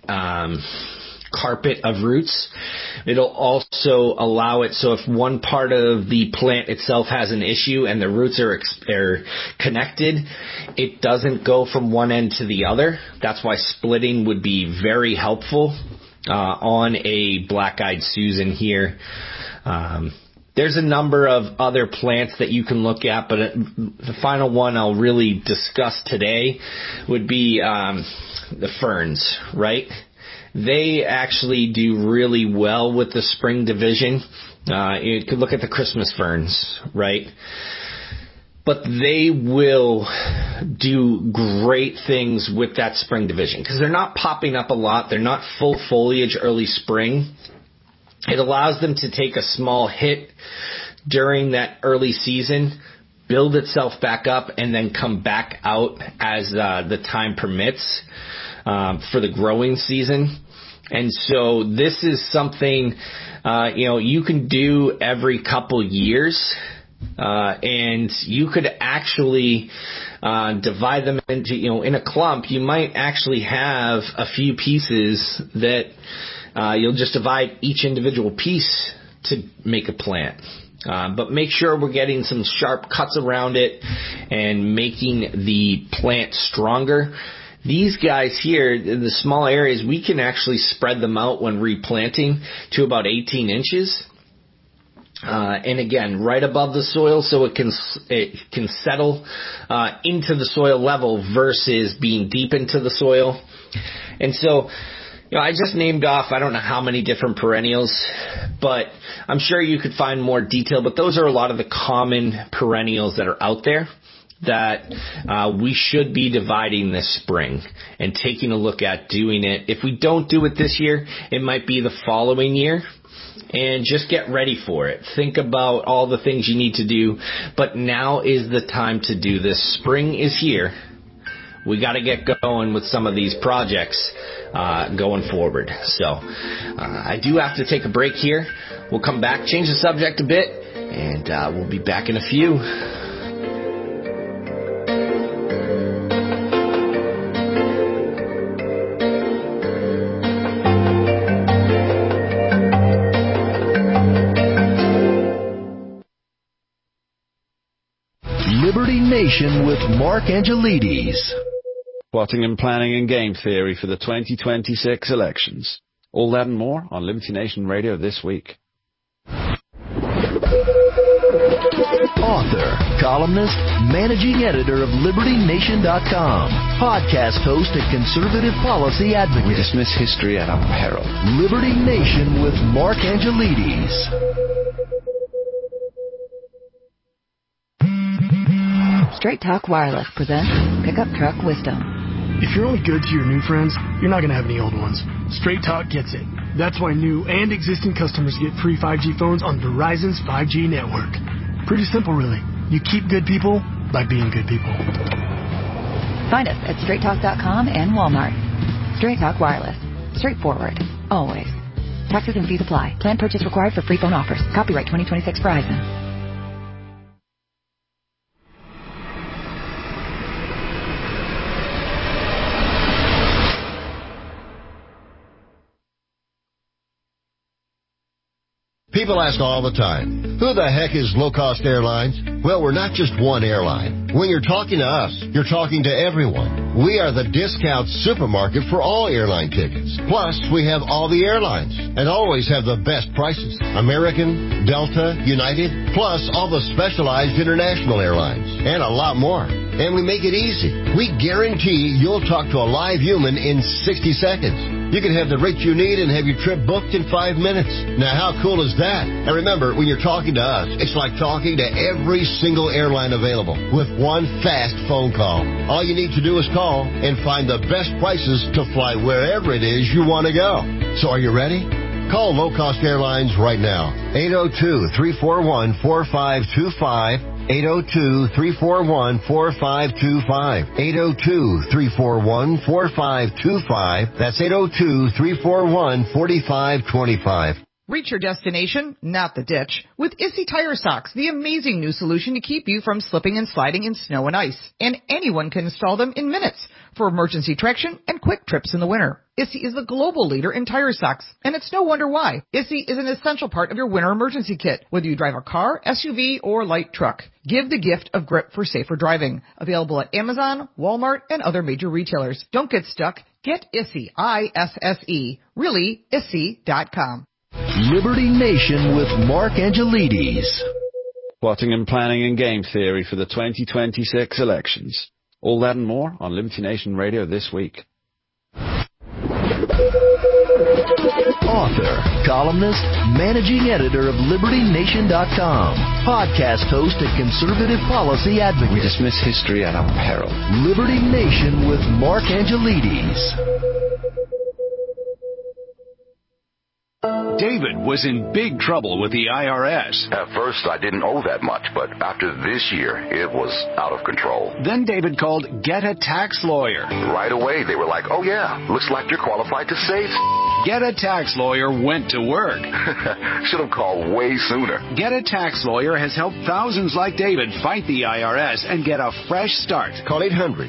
carpet of roots. It'll also allow it so if one part of the plant itself has an issue and the roots are connected, it doesn't go from one end to the other. That's why splitting would be very helpful on a Black-Eyed Susan here. There's a number of other plants that you can look at, but the final one I'll really discuss today would be the ferns, right? They actually do really well with the spring division. You could look at the Christmas ferns, right? But they will do great things with that spring division because they're not popping up a lot. They're not full foliage early spring. It allows them to take a small hit during that early season, build itself back up, and then come back out as the time permits. for the growing season. And so this is something, you can do every couple years, and you could actually divide them into, in a clump. You might actually have a few pieces that you'll just divide each individual piece to make a plant. But make sure we're getting some sharp cuts around it and making the plant stronger. These guys here, in the small areas, we can actually spread them out when replanting to about 18 inches. And again, right above the soil, so it can settle into the soil level versus being deep into the soil. And so, I just named off, I don't know how many different perennials, but I'm sure you could find more detail. But those are a lot of the common perennials that are out there that we should be dividing this spring and taking a look at doing it. If we don't do it this year, it might be the following year. And just get ready for it. Think about all the things you need to do. But now is the time to do this. Spring is here. We got to get going with some of these projects going forward. So I do have to take a break here. We'll come back, change the subject a bit, and we'll be back in a few. Liberty Nation with Mark Angelides. Plotting and planning and game theory for the 2026 elections. All that and more on Liberty Nation Radio this week. Author, columnist, managing editor of LibertyNation.com, podcast host and conservative policy advocate. We dismiss history at our peril. Liberty Nation with Mark Angelides. Straight Talk Wireless presents Pickup Truck Wisdom. If you're only good to your new friends, you're not going to have any old ones. Straight Talk gets it. That's why new and existing customers get free 5G phones on Verizon's 5G network. Pretty simple, really. You keep good people by being good people. Find us at straighttalk.com and Walmart. Straight Talk Wireless. Straightforward. Always. Taxes and fees apply. Plan purchase required for free phone offers. Copyright 2026 Verizon. People ask all the time, who the heck is Low Cost Airlines? Well, we're not just one airline. When you're talking to us, you're talking to everyone. We are the discount supermarket for all airline tickets. Plus, we have all the airlines and always have the best prices. American, Delta, United, plus all the specialized international airlines and a lot more. And we make it easy. We guarantee you'll talk to a live human in 60 seconds. You can have the rate you need and have your trip booked in 5 minutes. Now, how cool is that? And remember, when you're talking to us, it's like talking to every single airline available with one fast phone call. All you need to do is call and find the best prices to fly wherever it is you want to go. So are you ready? Call Low Cost Airlines right now. 802-341-4525. 802-341-4525. 802-341-4525. That's 802-341-4525. Reach your destination, not the ditch, with Issy Tire Socks, the amazing new solution to keep you from slipping and sliding in snow and ice. And anyone can install them in minutes for emergency traction and quick trips in the winter. Issy is the global leader in tire socks, and it's no wonder why. Issy is an essential part of your winter emergency kit, whether you drive a car, SUV, or light truck. Give the gift of grip for safer driving. Available at Amazon, Walmart, and other major retailers. Don't get stuck. Get Issy, I-S-S-E, really, Issy.com. Liberty Nation with Mark Angelides. Plotting and planning and game theory for the 2026 elections. All that and more on Liberty Nation Radio this week. Author, columnist, managing editor of LibertyNation.com, podcast host and conservative policy advocate. We dismiss history at our peril. Liberty Nation with Mark Angelides. David was in big trouble with the IRS. At first, I didn't owe that much, but after this year, it was out of control. Then David called Get a Tax Lawyer. Right away, they were like, oh yeah, looks like you're qualified to save. Get a Tax Lawyer went to work. Should have called way sooner. Get a Tax Lawyer has helped thousands like David fight the IRS and get a fresh start. Call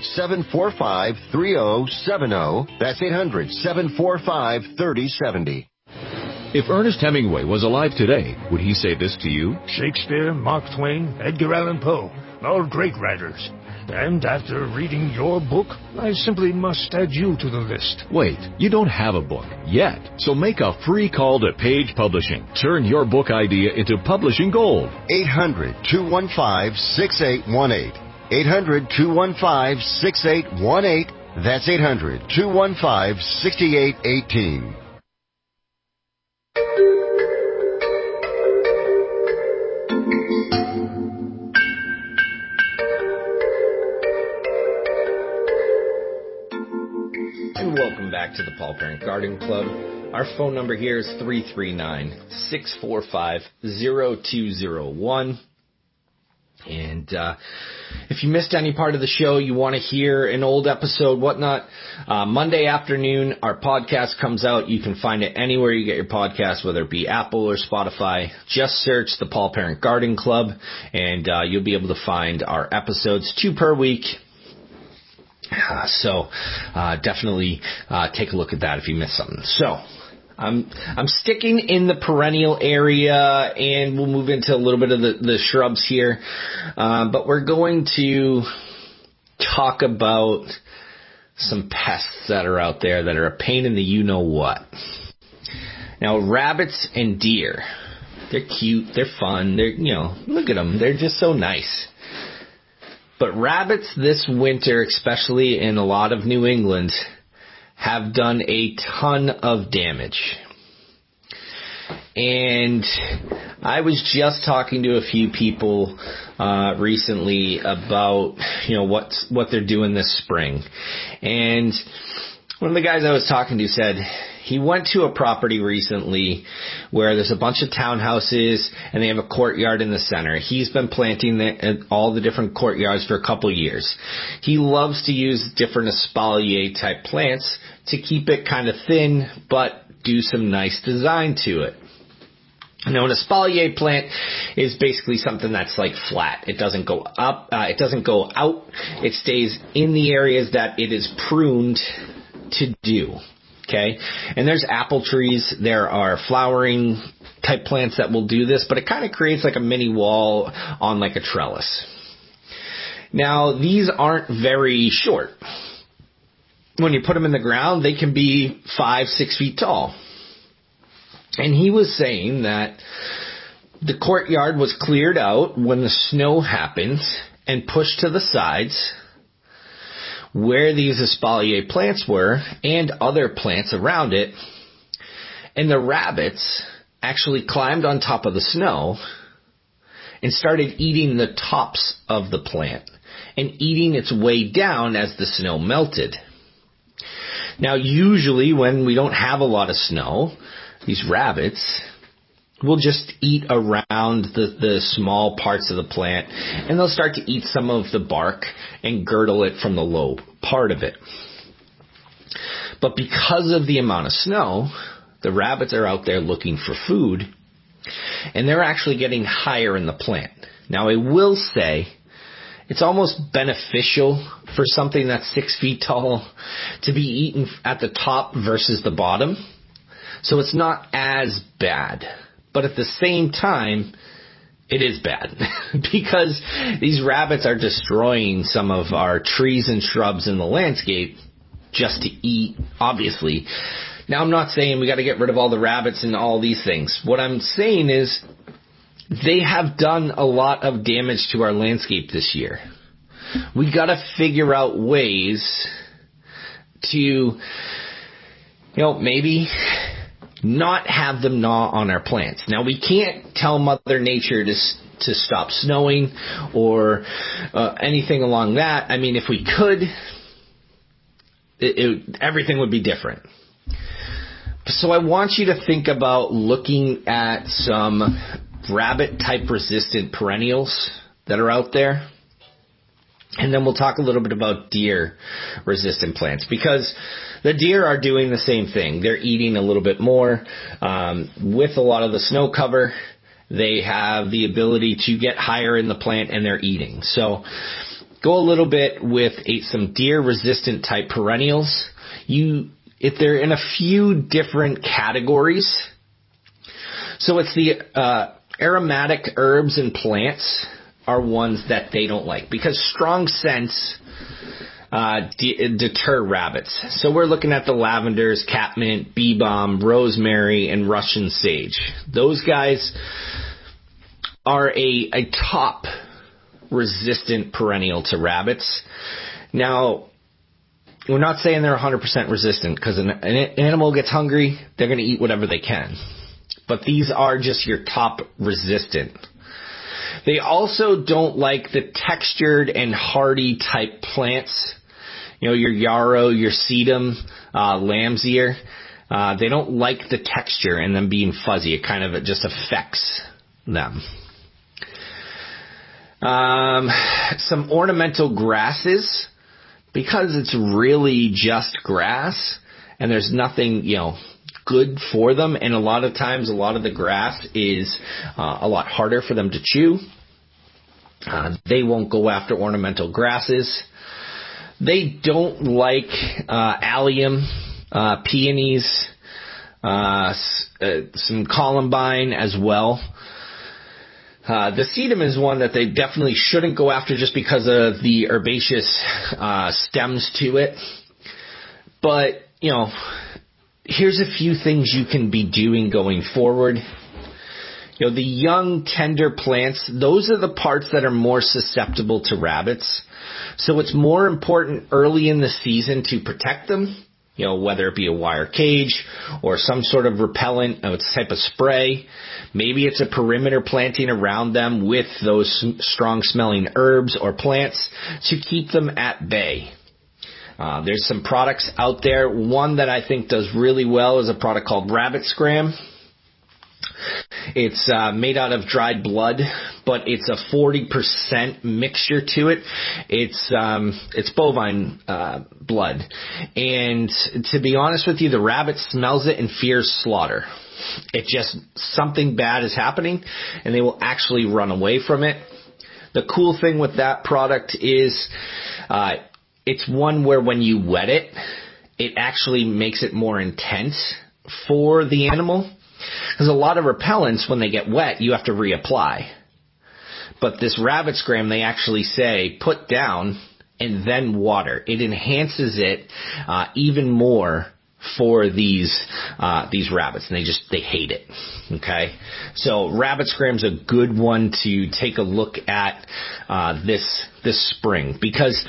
800-745-3070. That's 800-745-3070. If Ernest Hemingway was alive today, would he say this to you? Shakespeare, Mark Twain, Edgar Allan Poe, all great writers. And after reading your book, I simply must add you to the list. Wait, you don't have a book yet. So make a free call to Page Publishing. Turn your book idea into publishing gold. 800-215-6818. 800-215-6818. That's 800-215-6818. And welcome back to the Paul Parent Garden Club. Our phone number here is 339-645-0201. And if you missed any part of the show, you want to hear an old episode, whatnot, Monday afternoon, our podcast comes out. You can find it anywhere you get your podcast, whether it be Apple or Spotify. Just search the Paul Parent Garden Club, and you'll be able to find our episodes, 2 per week. So definitely take a look at that if you missed something. So I'm sticking in the perennial area, and we'll move into a little bit of the shrubs here. But we're going to talk about some pests that are out there that are a pain in the you-know-what. Now, rabbits and deer, they're cute, they're fun, they're, look at them, they're just so nice. But rabbits this winter, especially in a lot of New England, have done a ton of damage. And I was just talking to a few people recently about, what they're doing this spring. And one of the guys I was talking to said he went to a property recently where there's a bunch of townhouses and they have a courtyard in the center. He's been planting all the different courtyards for a couple years. He loves to use different espalier type plants to keep it kind of thin, but do some nice design to it. Now, an espalier plant is basically something that's like flat. It doesn't go up, it doesn't go out. It stays in the areas that it is pruned to do. Okay, and there's apple trees, there are flowering type plants that will do this, but it kind of creates like a mini wall on like a trellis. Now, these aren't very short. When you put them in the ground, they can be 5-6 feet tall. And he was saying that the courtyard was cleared out when the snow happened and pushed to the sides where these espalier plants were and other plants around it, and the rabbits actually climbed on top of the snow and started eating the tops of the plant and eating its way down as the snow melted. Now, usually when we don't have a lot of snow, these rabbits will just eat around the small parts of the plant, and they'll start to eat some of the bark and girdle it from the low part of it. But because of the amount of snow, the rabbits are out there looking for food, and they're actually getting higher in the plant. Now, I will say it's almost beneficial for something that's 6 feet tall to be eaten at the top versus the bottom. So it's not as bad. But at the same time, it is bad because these rabbits are destroying some of our trees and shrubs in the landscape just to eat, obviously. Now, I'm not saying we got to get rid of all the rabbits and all these things. What I'm saying is they have done a lot of damage to our landscape this year. We got to figure out ways to, maybe not have them gnaw on our plants. Now, we can't tell Mother Nature to stop snowing or anything along that. I mean, if we could, everything would be different. So I want you to think about looking at some rabbit-type resistant perennials that are out there. And then we'll talk a little bit about deer-resistant plants, because the deer are doing the same thing. They're eating a little bit more. With a lot of the snow cover, they have the ability to get higher in the plant, and they're eating. So go a little bit with some deer-resistant type perennials. If they're in a few different categories. So it's the aromatic herbs and plants are ones that they don't like, because strong scents deter rabbits. So we're looking at the lavenders, catmint, bee balm, rosemary, and Russian sage. Those guys are a top resistant perennial to rabbits. Now, we're not saying they're 100% resistant, because an animal gets hungry, they're going to eat whatever they can. But these are just your top resistant. They also don't like the textured and hardy type plants. You know, your yarrow, your sedum, lamb's ear. They don't like the texture and them being fuzzy. It just affects them. Some ornamental grasses, because it's really just grass and there's nothing, good for them. And a lot of times, a lot of the grass is a lot harder for them to chew. They won't go after ornamental grasses. They don't like allium, peonies, some columbine as well. The sedum is one that they definitely shouldn't go after, just because of the herbaceous stems to it. But, here's a few things you can be doing going forward. The young, tender plants, those are the parts that are more susceptible to rabbits. So it's more important early in the season to protect them, whether it be a wire cage or some sort of repellent, a type of spray. Maybe it's a perimeter planting around them with those strong-smelling herbs or plants to keep them at bay. There's some products out there. One that I think does really well is a product called Rabbit Scram. It's made out of dried blood, but it's a 40% mixture to it. It's bovine blood. And to be honest with you, the rabbit smells it and fears slaughter. Something bad is happening, and they will actually run away from it. The cool thing with that product is it's one where when you wet it, it actually makes it more intense for the animal. Because a lot of repellents, when they get wet, you have to reapply. But this Rabbit Scram, they actually say, put down and then water. It enhances it even more for these rabbits, and they hate it. Okay, so Rabbit Scram's a good one to take a look at this spring, because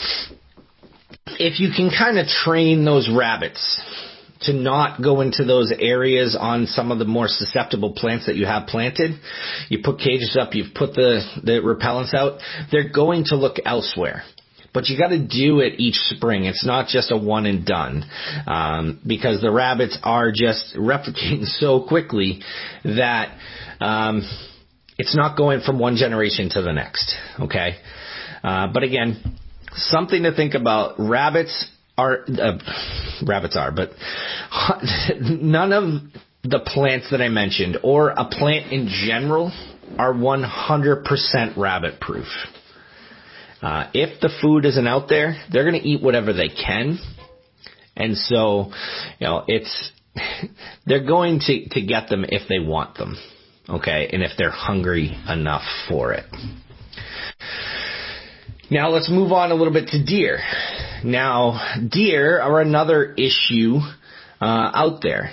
if you can kind of train those rabbits to not go into those areas on some of the more susceptible plants that you have planted, you put cages up, you've put the repellents out, they're going to look elsewhere. But you got to do it each spring. It's not just a one and done, because the rabbits are just replicating so quickly that it's not going from one generation to the next. Okay, but again, something to think about. Rabbits are, but none of the plants that I mentioned, or a plant in general, are 100% rabbit proof. If the food isn't out there, they're going to eat whatever they can. And so, they're going to get them if they want them. Okay. And if they're hungry enough for it. Now let's move on a little bit to deer. Now, deer are another issue out there.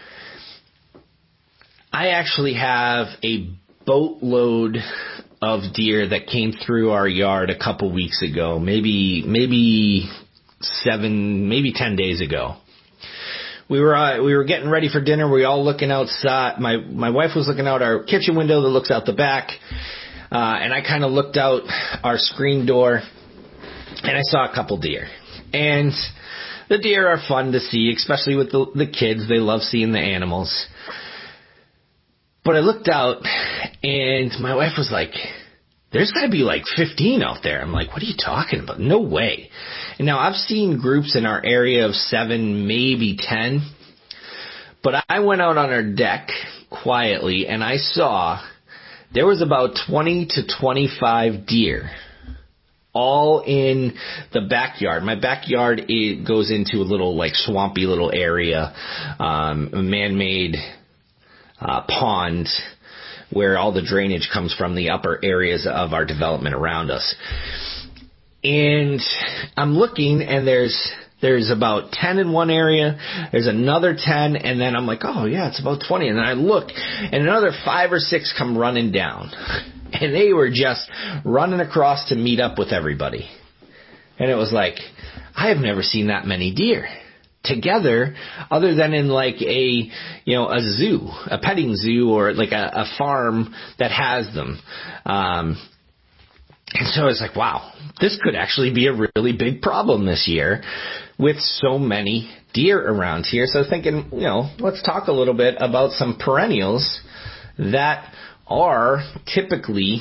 I actually have a boatload of deer that came through our yard a couple weeks ago, maybe 10 days ago. We were getting ready for dinner. We were all looking outside. My wife was looking out our kitchen window that looks out the back, and I kind of looked out our screen door, and I saw a couple deer. And the deer are fun to see, especially with the kids. They love seeing the animals. But I looked out, and my wife was like, there's got to be like 15 out there. I'm like, what are you talking about? No way. And now I've seen groups in our area of 7, maybe 10. But I went out on our deck quietly, and I saw there was about 20 to 25 deer all in the backyard. My backyard, it goes into a little like swampy little area, a man-made pond where all the drainage comes from the upper areas of our development around us. And I'm looking, and there's about 10 in one area, there's another 10, and then I'm like, oh yeah, it's about 20. And then I look, and another 5 or 6 come running down. And they were just running across to meet up with everybody. And it was like, I have never seen that many deer together, other than in like a zoo, a petting zoo, or like a farm that has them. And so I was like, wow, this could actually be a really big problem this year with so many deer around here. So I was thinking, let's talk a little bit about some perennials that are typically,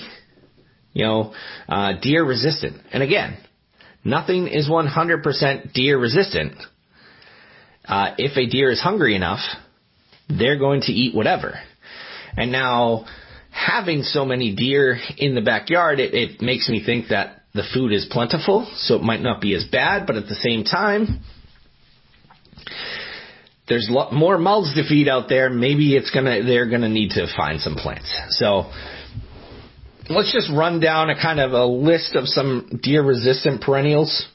deer resistant. And again, nothing is 100% deer resistant. If a deer is hungry enough, they're going to eat whatever. And now, having so many deer in the backyard, it makes me think that the food is plentiful, so it might not be as bad, but at the same time, there's more mouths to feed out there. Maybe they're gonna need to find some plants. So let's just run down a kind of a list of some deer-resistant perennials.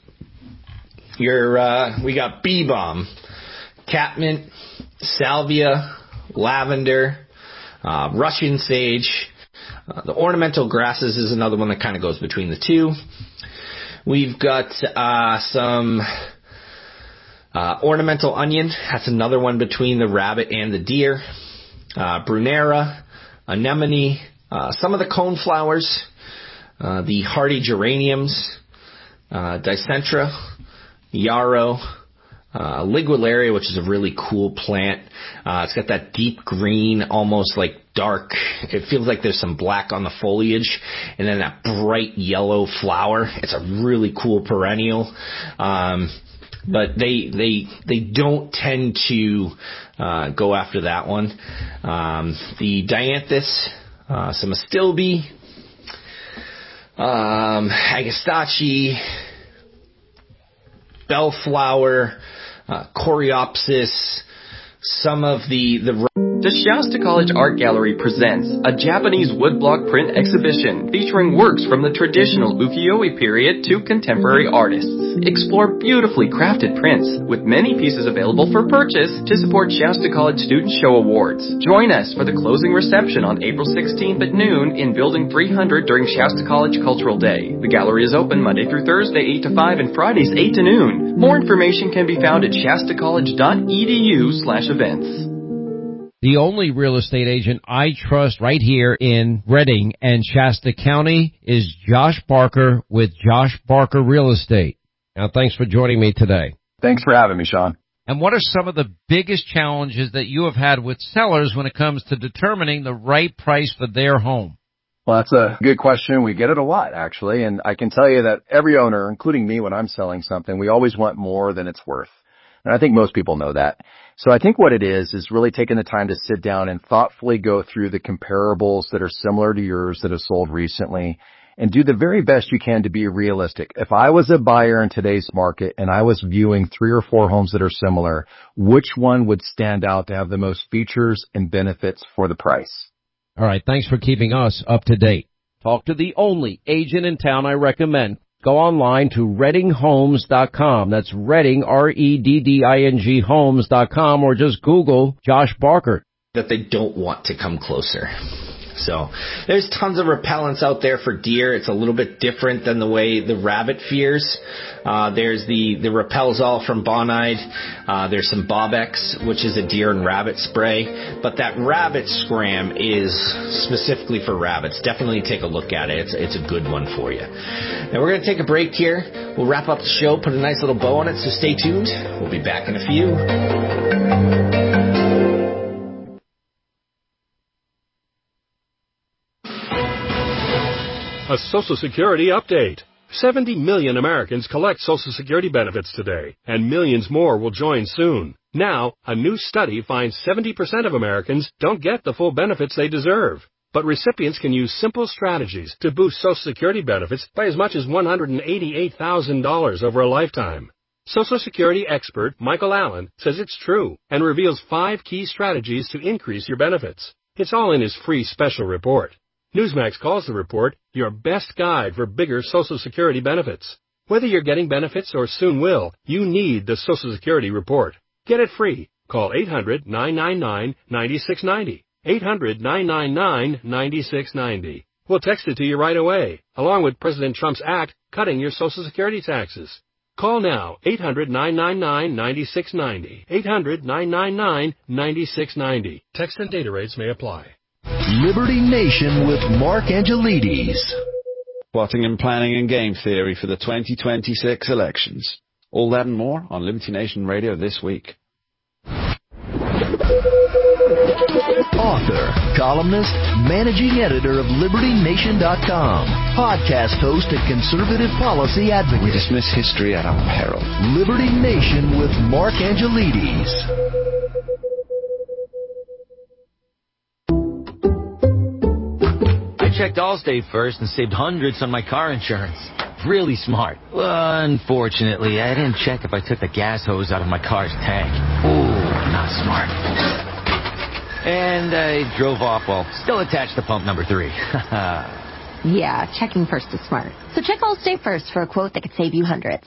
We got bee balm, catmint, salvia, lavender, Russian sage. The ornamental grasses is another one that kind of goes between the two. We've got some ornamental onion. That's another one between the rabbit and the deer. Brunera, anemone, some of the cone flowers, the hardy geraniums, dicentra, yarrow, Liguularia, which is a really cool plant. It's got that deep green, almost like dark. It feels like there's some black on the foliage, and then that bright yellow flower. It's a really cool perennial. But they don't tend to go after that one. The dianthus, some astilbe, agastache, bellflower, coreopsis, some of the Shasta College Art Gallery presents a Japanese woodblock print exhibition featuring works from the traditional ukiyo-e period to contemporary artists. Explore beautifully crafted prints with many pieces available for purchase to support Shasta College Student Show Awards. Join us for the closing reception on April 16th at noon in Building 300 during Shasta College Cultural Day. The gallery is open Monday through Thursday 8 to 5 and Fridays 8 to noon. More information can be found at shastacollege.edu/events. The only real estate agent I trust right here in Reading and Shasta County is Josh Barker with Josh Barker Real Estate. Now, thanks for joining me today. Thanks for having me, Sean. And what are some of the biggest challenges that you have had with sellers when it comes to determining the right price for their home? Well, that's a good question. We get it a lot, actually. And I can tell you that every owner, including me when I'm selling something, we always want more than it's worth. And I think most people know that. So I think what it is really taking the time to sit down and thoughtfully go through the comparables that are similar to yours that have sold recently and do the very best you can to be realistic. If I was a buyer in today's market and I was viewing 3 or 4 homes that are similar, which one would stand out to have the most features and benefits for the price? All right. Thanks for keeping us up to date. Talk to the only agent in town I recommend. Go online to ReddingHomes.com. That's Redding, REDDING Homes.com, or just Google Josh Barker. That they don't want to come closer. So there's tons of repellents out there for deer. It's a little bit different than the way the rabbit fears. There's the Repel-Zol from Bonide. There's some Bob-X, which is a deer and rabbit spray. But that rabbit scram is specifically for rabbits. Definitely take a look at it. It's a good one for you. Now we're going to take a break here. We'll wrap up the show, put a nice little bow on it, so stay tuned. We'll be back in a few. A Social Security update. 70 million Americans collect Social Security benefits today, and millions more will join soon. Now, a new study finds 70% of Americans don't get the full benefits they deserve. But recipients can use simple strategies to boost Social Security benefits by as much as $188,000 over a lifetime. Social Security expert Michael Allen says it's true and reveals 5 key strategies to increase your benefits. It's all in his free special report. Newsmax calls the report your best guide for bigger Social Security benefits. Whether you're getting benefits or soon will, you need the Social Security report. Get it free. Call 800-999-9690. 800-999-9690. We'll text it to you right away, along with President Trump's act cutting your Social Security taxes. Call now, 800-999-9690. 800-999-9690. Text and data rates may apply. Liberty Nation with Mark Angelides. Plotting and planning and game theory for the 2026 elections. All that and more on Liberty Nation Radio this week. Author, columnist, managing editor of LibertyNation.com, podcast host and conservative policy advocate. We dismiss history at our peril. Liberty Nation with Mark Angelides. I checked Allstate first and saved hundreds on my car insurance. Really smart. Unfortunately, I didn't check if I took the gas hose out of my car's tank. Ooh, not smart. And I drove off while still attached to pump number 3. Yeah, checking first is smart. So check Allstate first for a quote that could save you hundreds.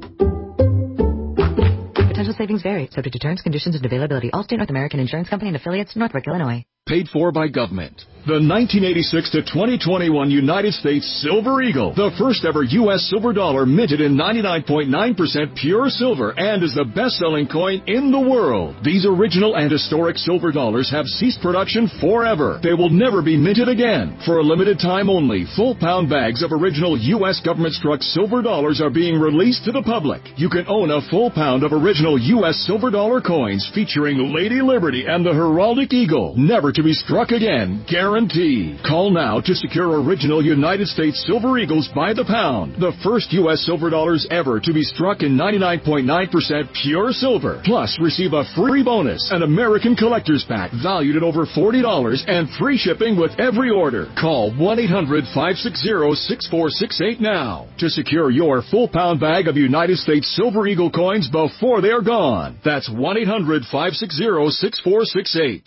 Potential savings vary, subject to terms, conditions, and availability. Allstate North American Insurance Company and affiliates, Northbrook, Illinois. Paid for by government. The 1986 to 2021 United States Silver Eagle, the first ever U.S. silver dollar minted in 99.9% pure silver and is the best-selling coin in the world. These original and historic silver dollars have ceased production forever. They will never be minted again. For a limited time only, full-pound bags of original U.S. government-struck silver dollars are being released to the public. You can own a full pound of original U.S. silver dollar coins featuring Lady Liberty and the heraldic eagle, never to be struck again, guaranteed. Call now to secure original United States Silver Eagles by the pound, the first U.S. silver dollars ever to be struck in 99.9% pure silver. Plus, receive a free bonus, an American Collector's Pack valued at over $40 and free shipping with every order. Call 1-800-560-6468 now to secure your full pound bag of United States Silver Eagle coins before they are gone. That's 1-800-560-6468.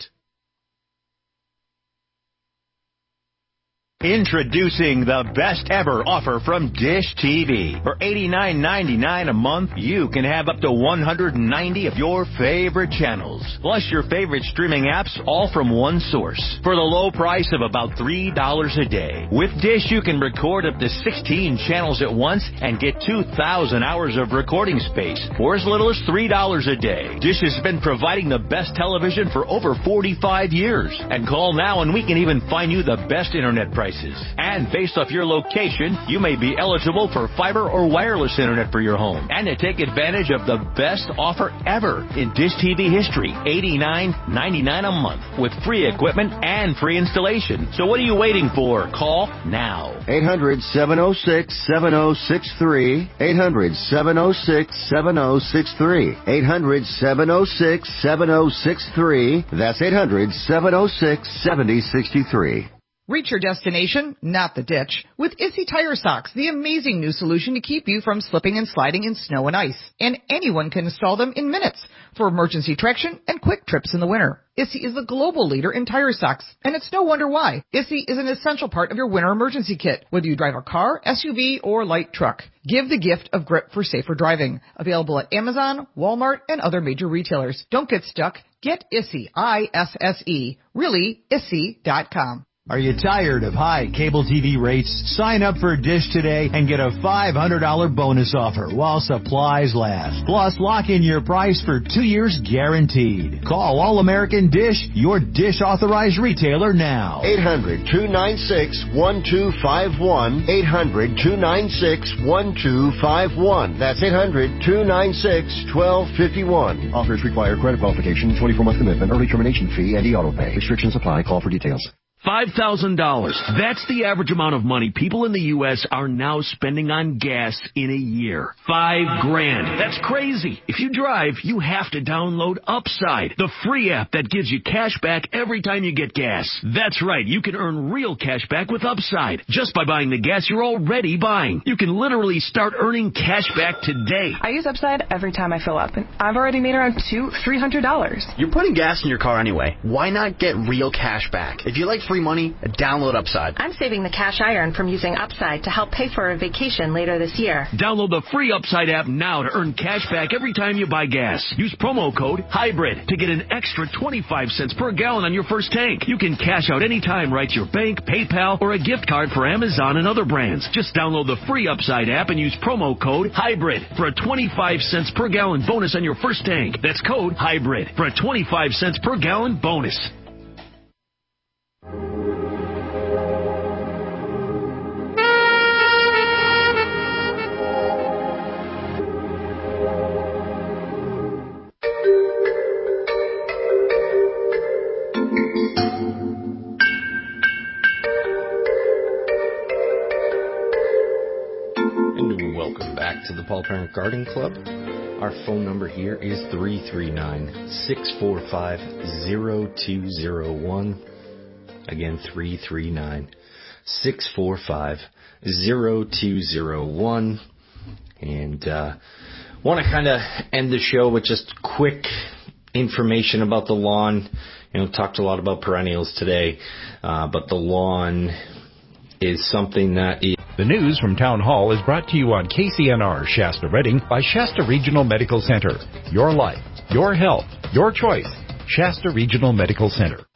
Introducing the best ever offer from Dish TV. For $89.99 a month, you can have up to 190 of your favorite channels, plus your favorite streaming apps, all from one source, for the low price of about $3 a day. With Dish, you can record up to 16 channels at once and get 2,000 hours of recording space for as little as $3 a day. Dish has been providing the best television for over 45 years. And call now and we can even find you the best internet price. And based off your location, you may be eligible for fiber or wireless internet for your home. And to take advantage of the best offer ever in Dish TV history, $89.99 a month with free equipment and free installation. So what are you waiting for? Call now. 800-706-7063. 800-706-7063. 800-706-7063. That's 800-706-7063. Reach your destination, not the ditch, with Issy Tire Socks, the amazing new solution to keep you from slipping and sliding in snow and ice. And anyone can install them in minutes for emergency traction and quick trips in the winter. Issy is the global leader in tire socks, and it's no wonder why. Issy is an essential part of your winter emergency kit, whether you drive a car, SUV, or light truck. Give the gift of grip for safer driving. Available at Amazon, Walmart, and other major retailers. Don't get stuck. Get Issy, I-S-S-E, really, Issy.com. Are you tired of high cable TV rates? Sign up for Dish today and get a $500 bonus offer while supplies last. Plus, lock in your price for 2 years guaranteed. Call All American Dish, your Dish authorized retailer now. 800-296-1251. 800-296-1251. That's 800-296-1251. Offers require credit qualification, 24-month commitment, early termination fee, and e-auto pay. Restrictions apply. Call for details. $5,000. That's the average amount of money people in the U.S. are now spending on gas in a year. $5,000. That's crazy. If you drive, you have to download Upside, the free app that gives you cash back every time you get gas. That's right. You can earn real cash back with Upside just by buying the gas you're already buying. You can literally start earning cash back today. I use Upside every time I fill up, and I've already made around $300. You're putting gas in your car anyway. Why not get real cash back? If you like free money, download Upside. I'm saving the cash I earn from using Upside to help pay for a vacation later this year. Download the free Upside app now to earn cash back every time you buy gas. Use promo code HYBRID to get an extra 25 cents per gallon on your first tank. You can cash out anytime right to your bank, PayPal, or a gift card for Amazon and other brands. Just download the free Upside app and use promo code HYBRID for a 25 cents per gallon bonus on your first tank. That's code HYBRID for a 25 cents per gallon bonus. To the Paul Parent Garden Club. Our phone number here is 339-645-0201. Again, 339-645-0201. And want to kind of end the show with just quick information about the lawn. You know, talked a lot about perennials today, but the lawn is something that is... The news from Town Hall is brought to you on KCNR Shasta Redding by Shasta Regional Medical Center. Your life, your health, your choice. Shasta Regional Medical Center.